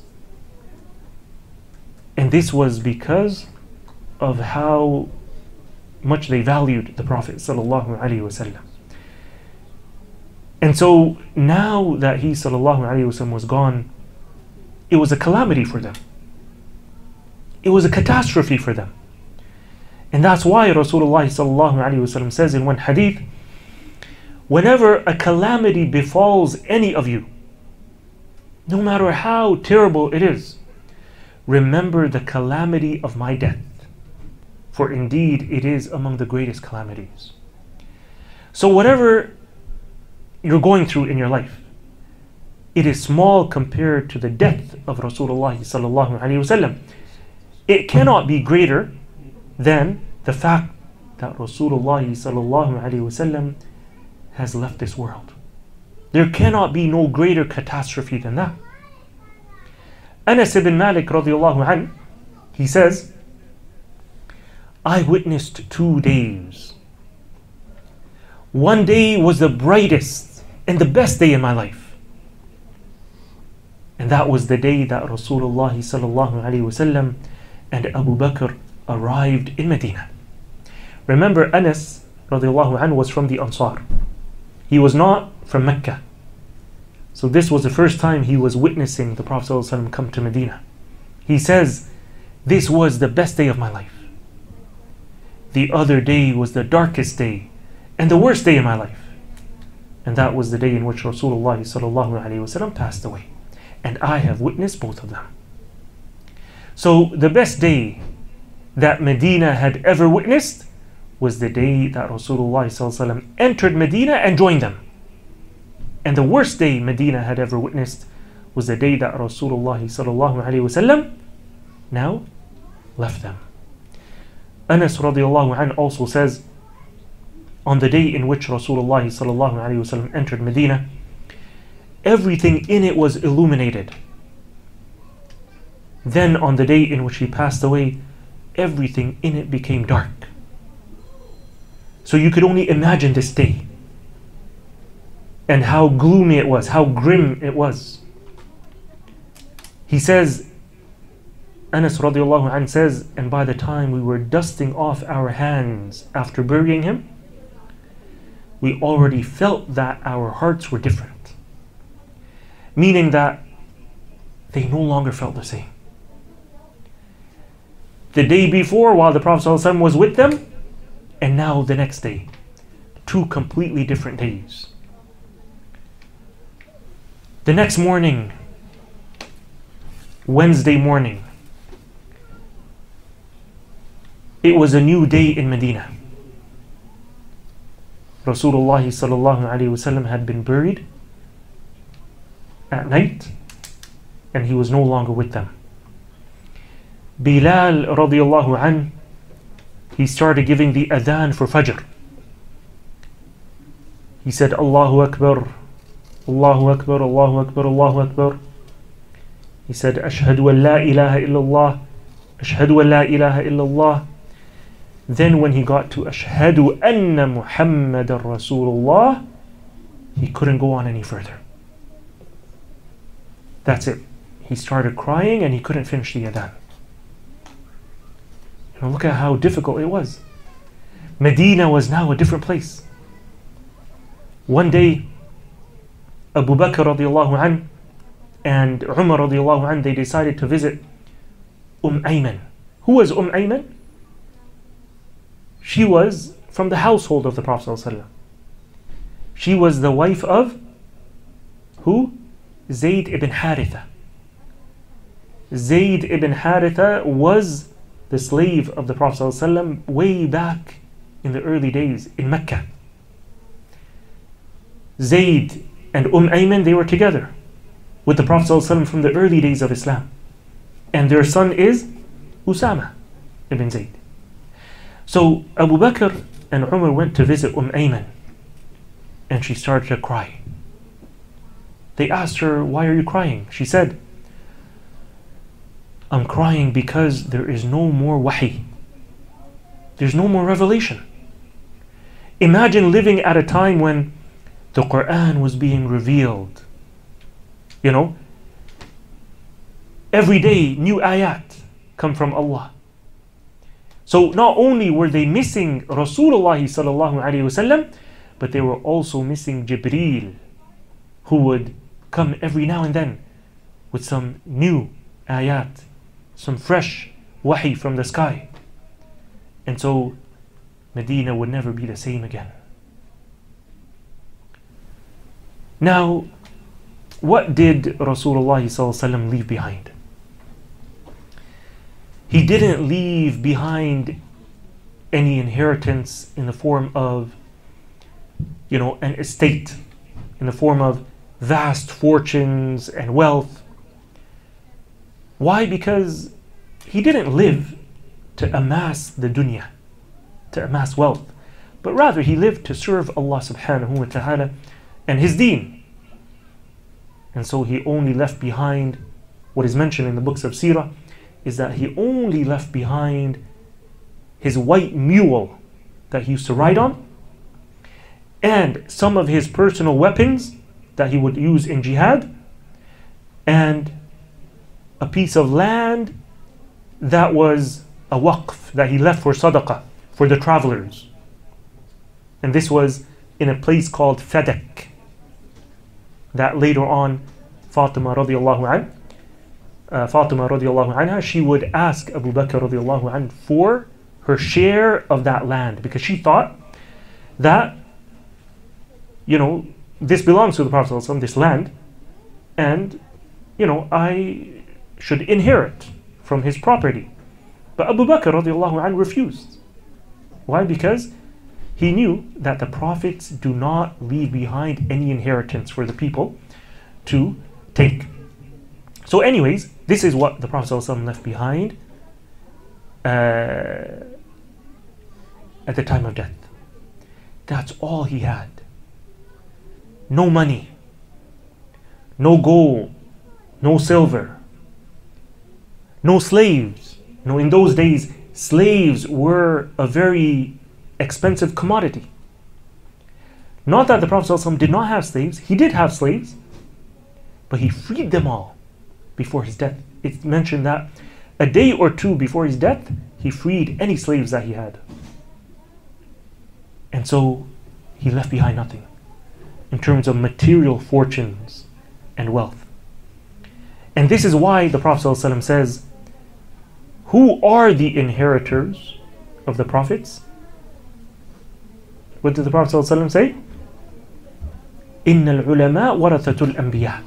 And this was because of how much they valued the Prophet sallallahu alaihi wasallam. And so now that he sallallahu alaihi wasallam was gone, it was a calamity for them. It was a catastrophe for them. And that's why Rasulullah sallallahu alaihi wasallam says in one hadith, whenever a calamity befalls any of you, no matter how terrible it is, remember the calamity of my death, for indeed it is among the greatest calamities. So whatever you're going through in your life, it is small compared to the death of Rasulullah sallallahu alaihi wasallam. It cannot be greater than the fact that Rasulullah sallallahu alaihi wasallam has left this world. There cannot be no greater catastrophe than that. Anas ibn Malik radiallahu anhu, he says, I witnessed two days. One day was the brightest and the best day in my life. And that was the day that Rasulullah sallallahu alaihi wasallam and Abu Bakr arrived in Medina. Remember, Anas radiallahu anhu was from the Ansar. He was not from Mecca. So this was the first time he was witnessing the Prophet sallallahu alaihi wasallam come to Medina. He says, this was the best day of my life. The other day was the darkest day and the worst day in my life. And that was the day in which Rasulullah sallallahu alaihi wasallam passed away. And I have witnessed both of them. So the best day that Medina had ever witnessed was the day that Rasulullah sallallahu alaihi wasallam entered Medina and joined them. And the worst day Medina had ever witnessed was the day that Rasulullah sallallahu alaihi wasallam now left them. Anas radiallahu anhu also says, on the day in which Rasulullah sallallahu alaihi wasallam entered Medina, everything in it was illuminated. Then on the day in which he passed away, everything in it became dark. So you could only imagine this day and how gloomy it was, how grim it was. He says, Anas radiallahu anhu says, and by the time we were dusting off our hands after burying him, we already felt that our hearts were different. Meaning that they no longer felt the same. The day before, while the Prophet ﷺ was with them, and now the next day. Two completely different days. The next morning, Wednesday morning, it was a new day in Medina. Rasulullah sallallahu alaihi wasallam had been buried at night, and he was no longer with them. Bilal radiallahu anhu, he started giving the adhan for Fajr. He said, Allahu Akbar, Allahu Akbar, Allahu Akbar, Allahu Akbar. He said, Ashhadu an la ilaha illallah, Ashhadu an la ilaha illallah. Then when he got to Ashhadu anna Muhammadan Rasulullah, he couldn't go on any further. That's it. He started crying and he couldn't finish the adhan. You know, look at how difficult it was. Medina was now a different place. One day, Abu Bakr radiallahu anhu and Umar radiallahu anhu, they decided to visit Umm Ayman. Who was Umm Ayman? She was from the household of the Prophet ﷺ. She was the wife of who? Zayd ibn Haritha. Zayd ibn Haritha was the slave of the Prophet ﷺ way back in the early days in Mecca. Zayd and Umm Ayman, they were together with the Prophet ﷺ from the early days of Islam. And their son is Usama ibn Zayd. So Abu Bakr and Umar went to visit Umm Ayman, and she started to cry. They asked her, why are you crying? She said, I'm crying because there is no more wahi. There's no more revelation. Imagine living at a time when the Quran was being revealed. You know, every day new ayat come from Allah. So not only were they missing Rasulullah sallallahu alaihi wasallam, but they were also missing Jibreel, who would come every now and then with some new ayat, some fresh wahi from the sky. And so Medina would never be the same again. Now, what did Rasulullah sallallahu alaihi wasallam leave behind? He didn't leave behind any inheritance in the form of, you know, an estate, in the form of vast fortunes and wealth. Why? Because he didn't live to amass the dunya, to amass wealth, but rather he lived to serve Allah subhanahu wa ta'ala and his deen. And so he only left behind, what is mentioned in the books of Seerah is that he only left behind his white mule that he used to ride on, and some of his personal weapons that he would use in jihad, and a piece of land that was a waqf that he left for sadaqah, for the travelers. And this was in a place called Fadak, that later on Fatima radiallahu anh, uh, Fatima radiallahu anha, she would ask Abu Bakr radiallahu anh for her share of that land, because she thought that, you know, this belongs to the Prophet ﷺ, this land, and, you know, I should inherit from his property. But Abu Bakr radiallahu anh refused. Why? Because he knew that the prophets do not leave behind any inheritance for the people to take. So anyways, this is what the Prophet ﷺ left behind uh, at the time of death. That's all he had. No money, no gold, no silver, no slaves. You know, in those days, slaves were a very expensive commodity. Not that the Prophet ﷺ did not have slaves, he did have slaves, but he freed them all before his death. It's mentioned that a day or two before his death, he freed any slaves that he had. And so he left behind nothing in terms of material fortunes and wealth. And this is why the Prophet ﷺ says, who are the inheritors of the prophets? What did the Prophet ﷺ say? إِنَّ الْعُلَمَاء وَرَثَةُ الْأَنْبِيَاءِ.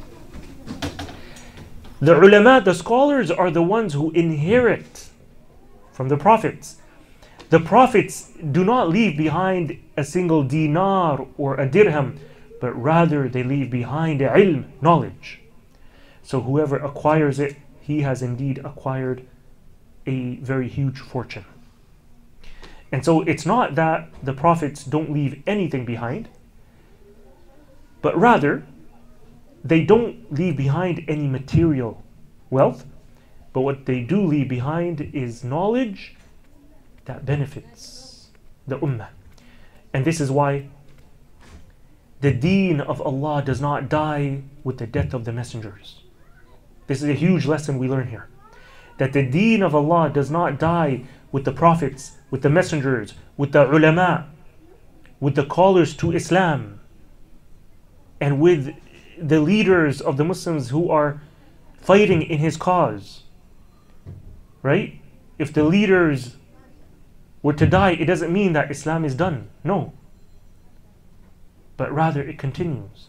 The ulama, the scholars, are the ones who inherit from the prophets. The prophets do not leave behind a single dinar or a dirham, but rather they leave behind ilm, knowledge. So whoever acquires it, he has indeed acquired a very huge fortune. And so it's not that the prophets don't leave anything behind, but rather they don't leave behind any material wealth, but what they do leave behind is knowledge that benefits the ummah. And this is why the deen of Allah does not die with the death of the messengers. This is a huge lesson we learn here. That the deen of Allah does not die with the prophets, with the messengers, with the ulama, with the callers to Islam, and with the leaders of the Muslims who are fighting in his cause. Right? If the leaders were to die, it doesn't mean that Islam is done. No. But rather it continues.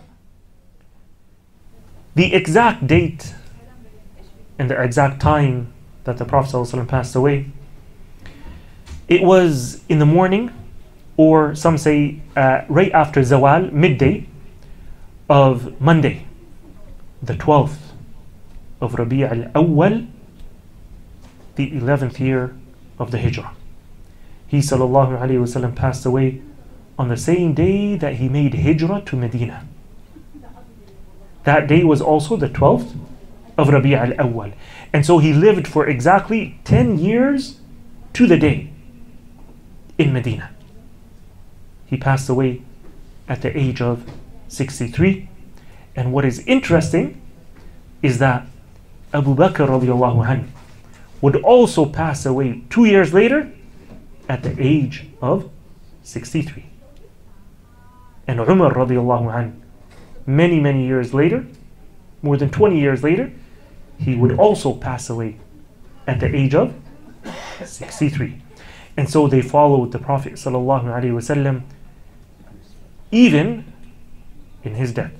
The exact date and the exact time that the Prophet ﷺ passed away, it was in the morning, or some say uh, right after Zawal, midday of Monday, the twelfth of Rabi' al-Awwal, the eleventh year of the Hijrah. He sallallahu alayhi wasallam passed away on the same day that he made Hijrah to Medina. That day was also the twelfth of Rabi' al-Awwal. And so he lived for exactly ten years to the day in Medina. He passed away at the age of sixty-three. And what is interesting is that Abu Bakr radiallahu anhu would also pass away two years later at the age of sixty-three. And Umar radiallahu anhu, many, many years later, more than twenty years later, he would also pass away at the age of sixty-three. And so they followed the Prophet sallallahu alaihi wasallam even in his death.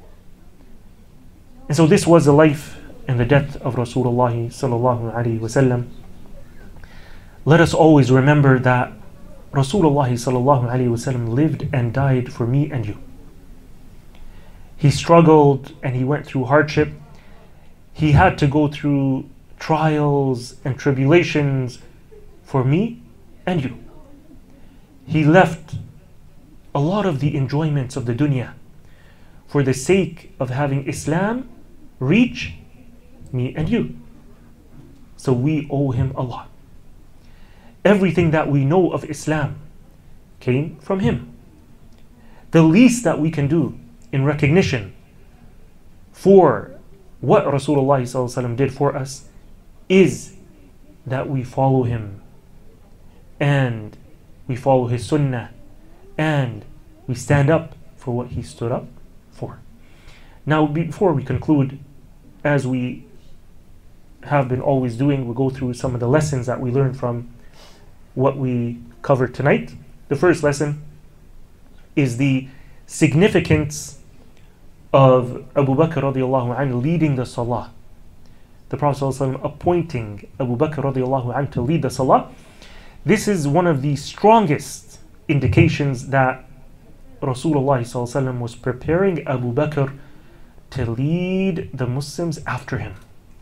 And so this was the life and the death of Rasulullah sallallahu alaihi wasallam. Let us always remember that Rasulullah sallallahu alaihi wasallam lived and died for me and you. He struggled and he went through hardship. He had to go through trials and tribulations for me and you. He left a lot of the enjoyments of the dunya for the sake of having Islam reach me and you. So we owe him a lot. Everything that we know of Islam came from him. The least that we can do in recognition for what Rasulullah sallallahu alaihi wasallam did for us is that we follow him and we follow his sunnah and we stand up for what he stood up for. Now, before we conclude, as we have been always doing, we'll go through some of the lessons that we learned from what we covered tonight. The first lesson is the significance of Abu Bakr radiallahu anhu leading the salah. The Prophet ﷺ appointing Abu Bakr radiallahu anhu to lead the salah. This is one of the strongest indications that Rasulullah ﷺ was preparing Abu Bakr to lead the Muslims after him.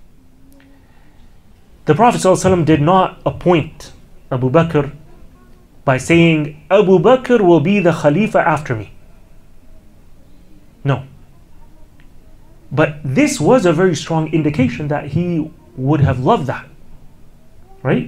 The Prophet ﷺ did not appoint Abu Bakr by saying, Abu Bakr will be the Khalifa after me. No. But this was a very strong indication that he would have loved that. Right?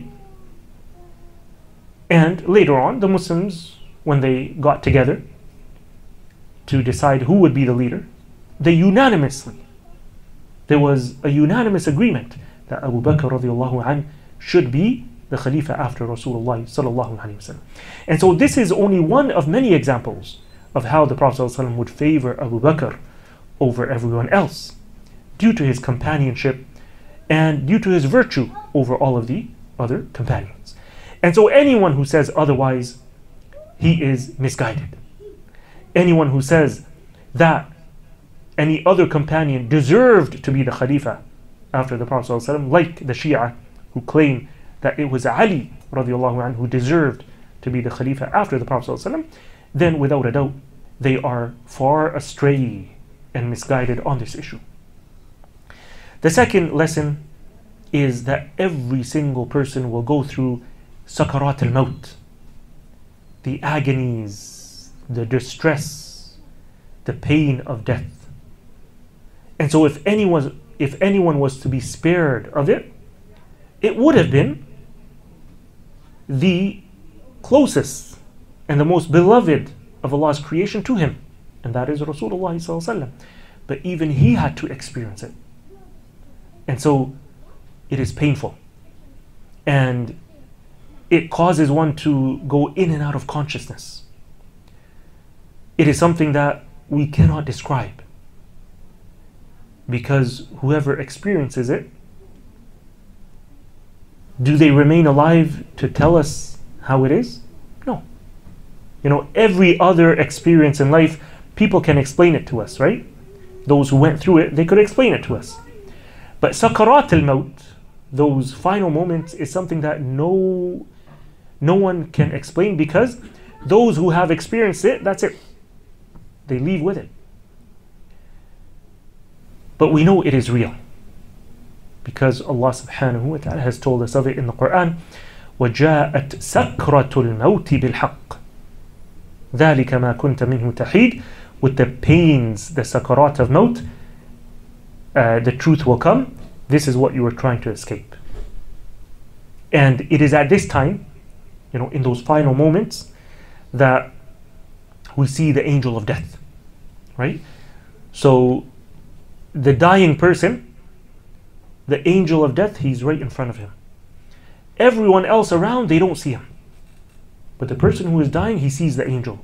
And later on, the Muslims, when they got together to decide who would be the leader, they unanimously, there was a unanimous agreement that Abu Bakr radiallahu anh should be the Khalifa after Rasulullah sallallahu alaihi wasallam. And so this is only one of many examples of how the Prophet sallallahu alaihi wasallam would favor Abu Bakr over everyone else, due to his companionship and due to his virtue over all of the other companions. And so anyone who says otherwise, he is misguided. Anyone who says that any other companion deserved to be the Khalifa after the Prophet ﷺ, like the Shia who claim that it was Ali radiallahu anhu who deserved to be the Khalifa after the Prophet ﷺ, then without a doubt they are far astray and misguided on this issue. The second lesson is that every single person will go through sakarat al-maut, the agonies, the distress, the pain of death. And so if anyone, if anyone was to be spared of it, it would have been the closest and the most beloved of Allah's creation to him, and that is Rasulullah sallallahu alaihi wasallam. But even he had to experience it. And so it is painful. And it causes one to go in and out of consciousness. It is something that we cannot describe, because whoever experiences it, do they remain alive to tell us how it is? No. You know, every other experience in life, people can explain it to us, right? Those who went through it, they could explain it to us. But sakarat al-maut, those final moments, is something that no, no one can explain, because those who have experienced it, that's it. They leave with it. But we know it is real, because Allah subhanahu wa ta'ala has told us of it in the Quran. وَجَاءَتْ سَكْرَةُ الْمَوْتِ بِالْحَقِّ ذَلِكَ مَا كُنْتَ مِنْهُ تَحِيدٌ. With the pains, the sakarat of maut, uh, the truth will come. This is what you were trying to escape. And it is at this time, you know, in those final moments, that we see the angel of death, right? So the dying person, the angel of death, he's right in front of him. Everyone else around, they don't see him. But the person who is dying, he sees the angels.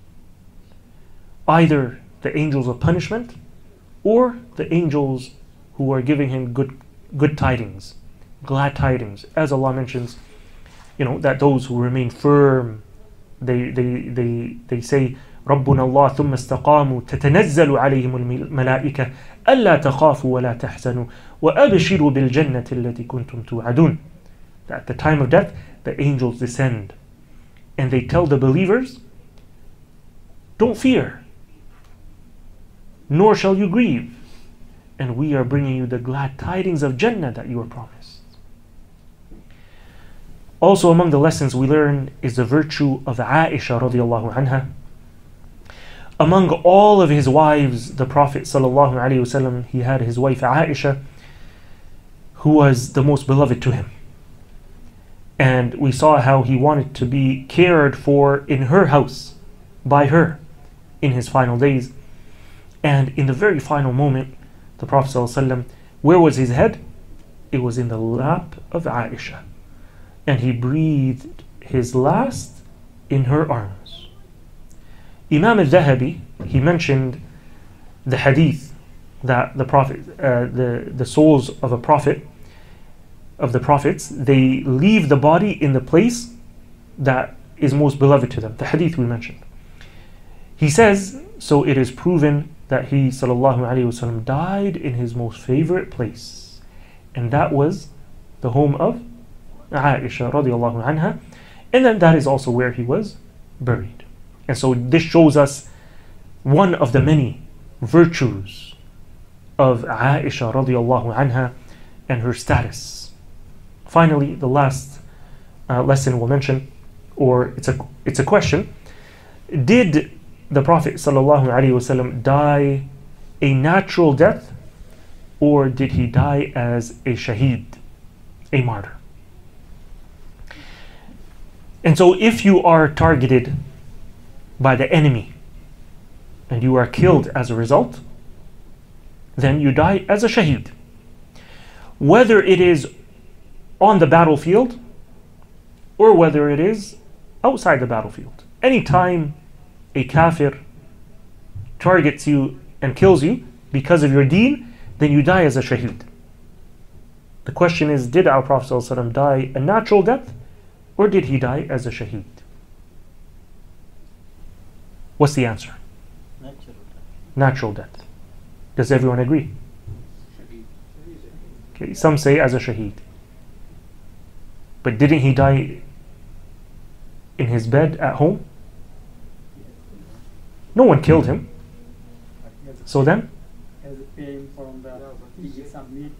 Either the angels of punishment or the angels who are giving him good good tidings, glad tidings. As Allah mentions, you know, that those who remain firm, they they they they say, ربنا الله ثم استقاموا تتنزل عليهم الملائكة ألا تخافوا ولا تحزنوا وأبشروا بالجنة التي كنتم توعدون. At the time of death, the angels descend and they tell the believers, don't fear. nor shall you grieve. And we are bringing you the glad tidings of Jannah that you were promised. Also among the lessons we learn is the virtue of Aisha radiallahu anha. Among all of his wives, the Prophet sallallahu alaihi wasallam, he had his wife Aisha, who was the most beloved to him. And we saw how he wanted to be cared for in her house, by her, in his final days. And in the very final moment, the Prophet ﷺ, where was his head? It was in the lap of Aisha. And he breathed his last in her arms. Imam al-Dhahabi, he mentioned the hadith that the Prophet, uh, the, the souls of a prophet, of the prophets, they leave the body in the place that is most beloved to them. The hadith we mentioned. He says, so it is proven that he sallallahu alaihi wasallam died in his most favorite place, and that was the home of Aisha radiallahu anha, and then that is also where he was buried. And so this shows us one of the many virtues of Aisha radiallahu anha and her status. Finally, the last uh, lesson we'll mention, or it's a it's a question: did the Prophet sallallahu alaihi wasallam die a natural death, or did he die as a shaheed, a martyr? And so if you are targeted by the enemy and you are killed as a result, then you die as a shaheed. Whether it is on the battlefield or whether it is outside the battlefield. Anytime a kafir targets you and kills you because of your deen, then you die as a shaheed. The question is, did our Prophet ﷺ die a natural death, or did he die as a shaheed? What's the answer? Natural death. Natural death. Does everyone agree? Okay, some say as a shaheed. But didn't he die in his bed at home? No one killed him. So then? As a pain from the, he gets some meat.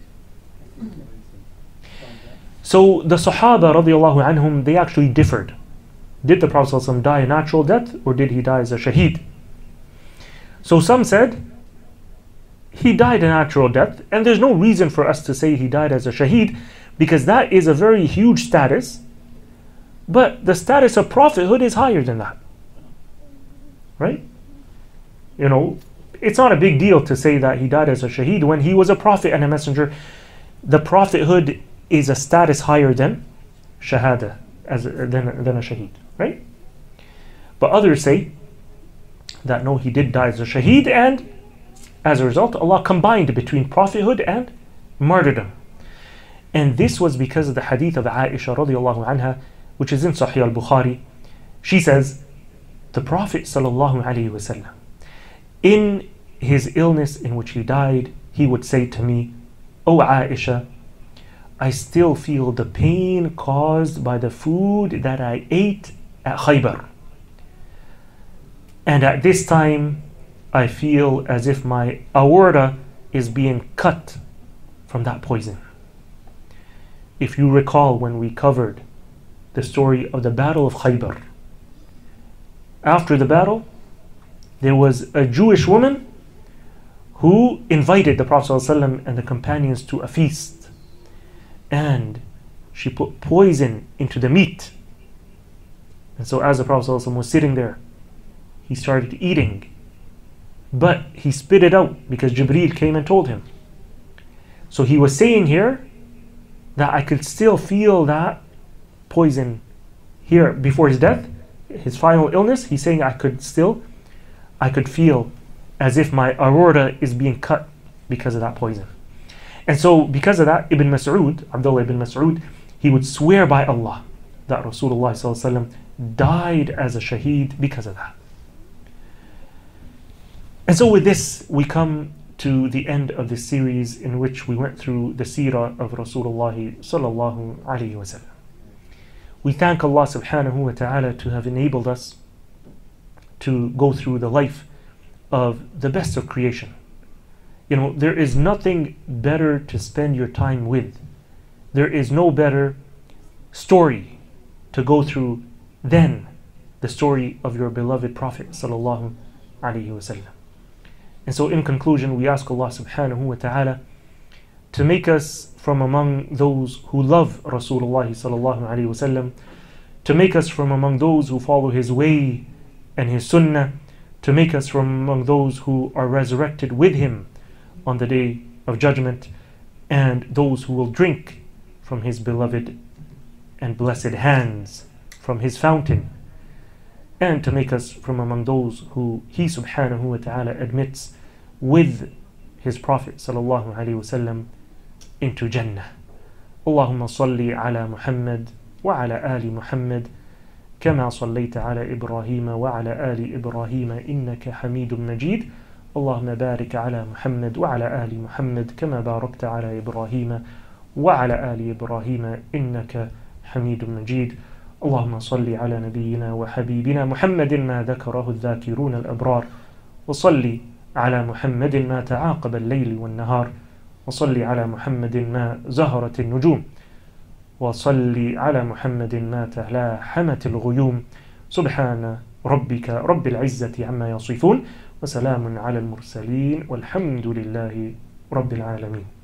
So the Sahaba radiallahu anhum, they actually differed. Did the Prophet ﷺ die a natural death, or did he die as a shaheed? So some said he died a natural death, and there's no reason for us to say he died as a shaheed, because that is a very huge status, but the status of prophethood is higher than that. Right? You know, it's not a big deal to say that he died as a shaheed when he was a prophet and a messenger. The prophethood is a status higher than shahada, as a, than, than a shaheed, right? But others say that no, he did die as a shaheed, and as a result, Allah combined between prophethood and martyrdom. And this was because of the hadith of Aisha radiallahu anha, which is in Sahih al-Bukhari. She says, the Prophet sallallahu alaihi wasallam, in his illness in which he died, he would say to me, "O Aisha, I still feel the pain caused by the food that I ate at Khaybar. And at this time, I feel as if my aorta is being cut from that poison." If you recall when we covered the story of the Battle of Khaybar, after the battle, there was a Jewish woman who invited the Prophet ﷺ and the companions to a feast. And she put poison into the meat. And so as the Prophet ﷺ was sitting there, he started eating. But he spit it out because Jibreel came and told him. So he was saying here that I could still feel that poison here before his death, his final illness. He's saying I could still, I could feel as if my aorta is being cut because of that poison. And so because of that, Ibn Mas'ud, Abdullah ibn Mas'ud, he would swear by Allah that Rasulullah sallallahu alaihi wasallam died as a shaheed because of that. And so with this, we come to the end of this series in which we went through the seerah of Rasulullah sallallahu alaihi wasallam. We thank Allah subhanahu wa ta'ala to have enabled us to go through the life of the best of creation, You know, there is nothing better to spend your time with. There is no better story to go through than the story of your beloved Prophet sallallahu alaihi wasallam. And so in conclusion, we ask Allah subhanahu wa ta'ala to make us from among those who love Rasulullah sallallahu alaihi wasallam, to make us from among those who follow his way and his sunnah, to make us from among those who are resurrected with him on the day of judgment, and those who will drink from his beloved and blessed hands from his fountain, and to make us from among those who he subhanahu wa ta'ala admits with his Prophet sallallahu alaihi wasallam into Jannah. Allahumma salli ala Muhammad wa ala ali Muhammad كما صليت على إبراهيم وعلى آل إبراهيم إنك حميد مجيد. اللهم بارك على محمد وعلى آل محمد كما باركت على إبراهيم وعلى آل إبراهيم إنك حميد مجيد. اللهم صل على نبينا وحبيبنا محمد ما ذكره الذاكرون الأبرار، وصل على محمد ما تعاقب الليل والنهار، وصل على محمد ما زهرت النجوم، وصل على محمد ما تلاحمت الغيوم. سبحان ربك رب العزة عما يصفون، وسلام على المرسلين، والحمد لله رب العالمين.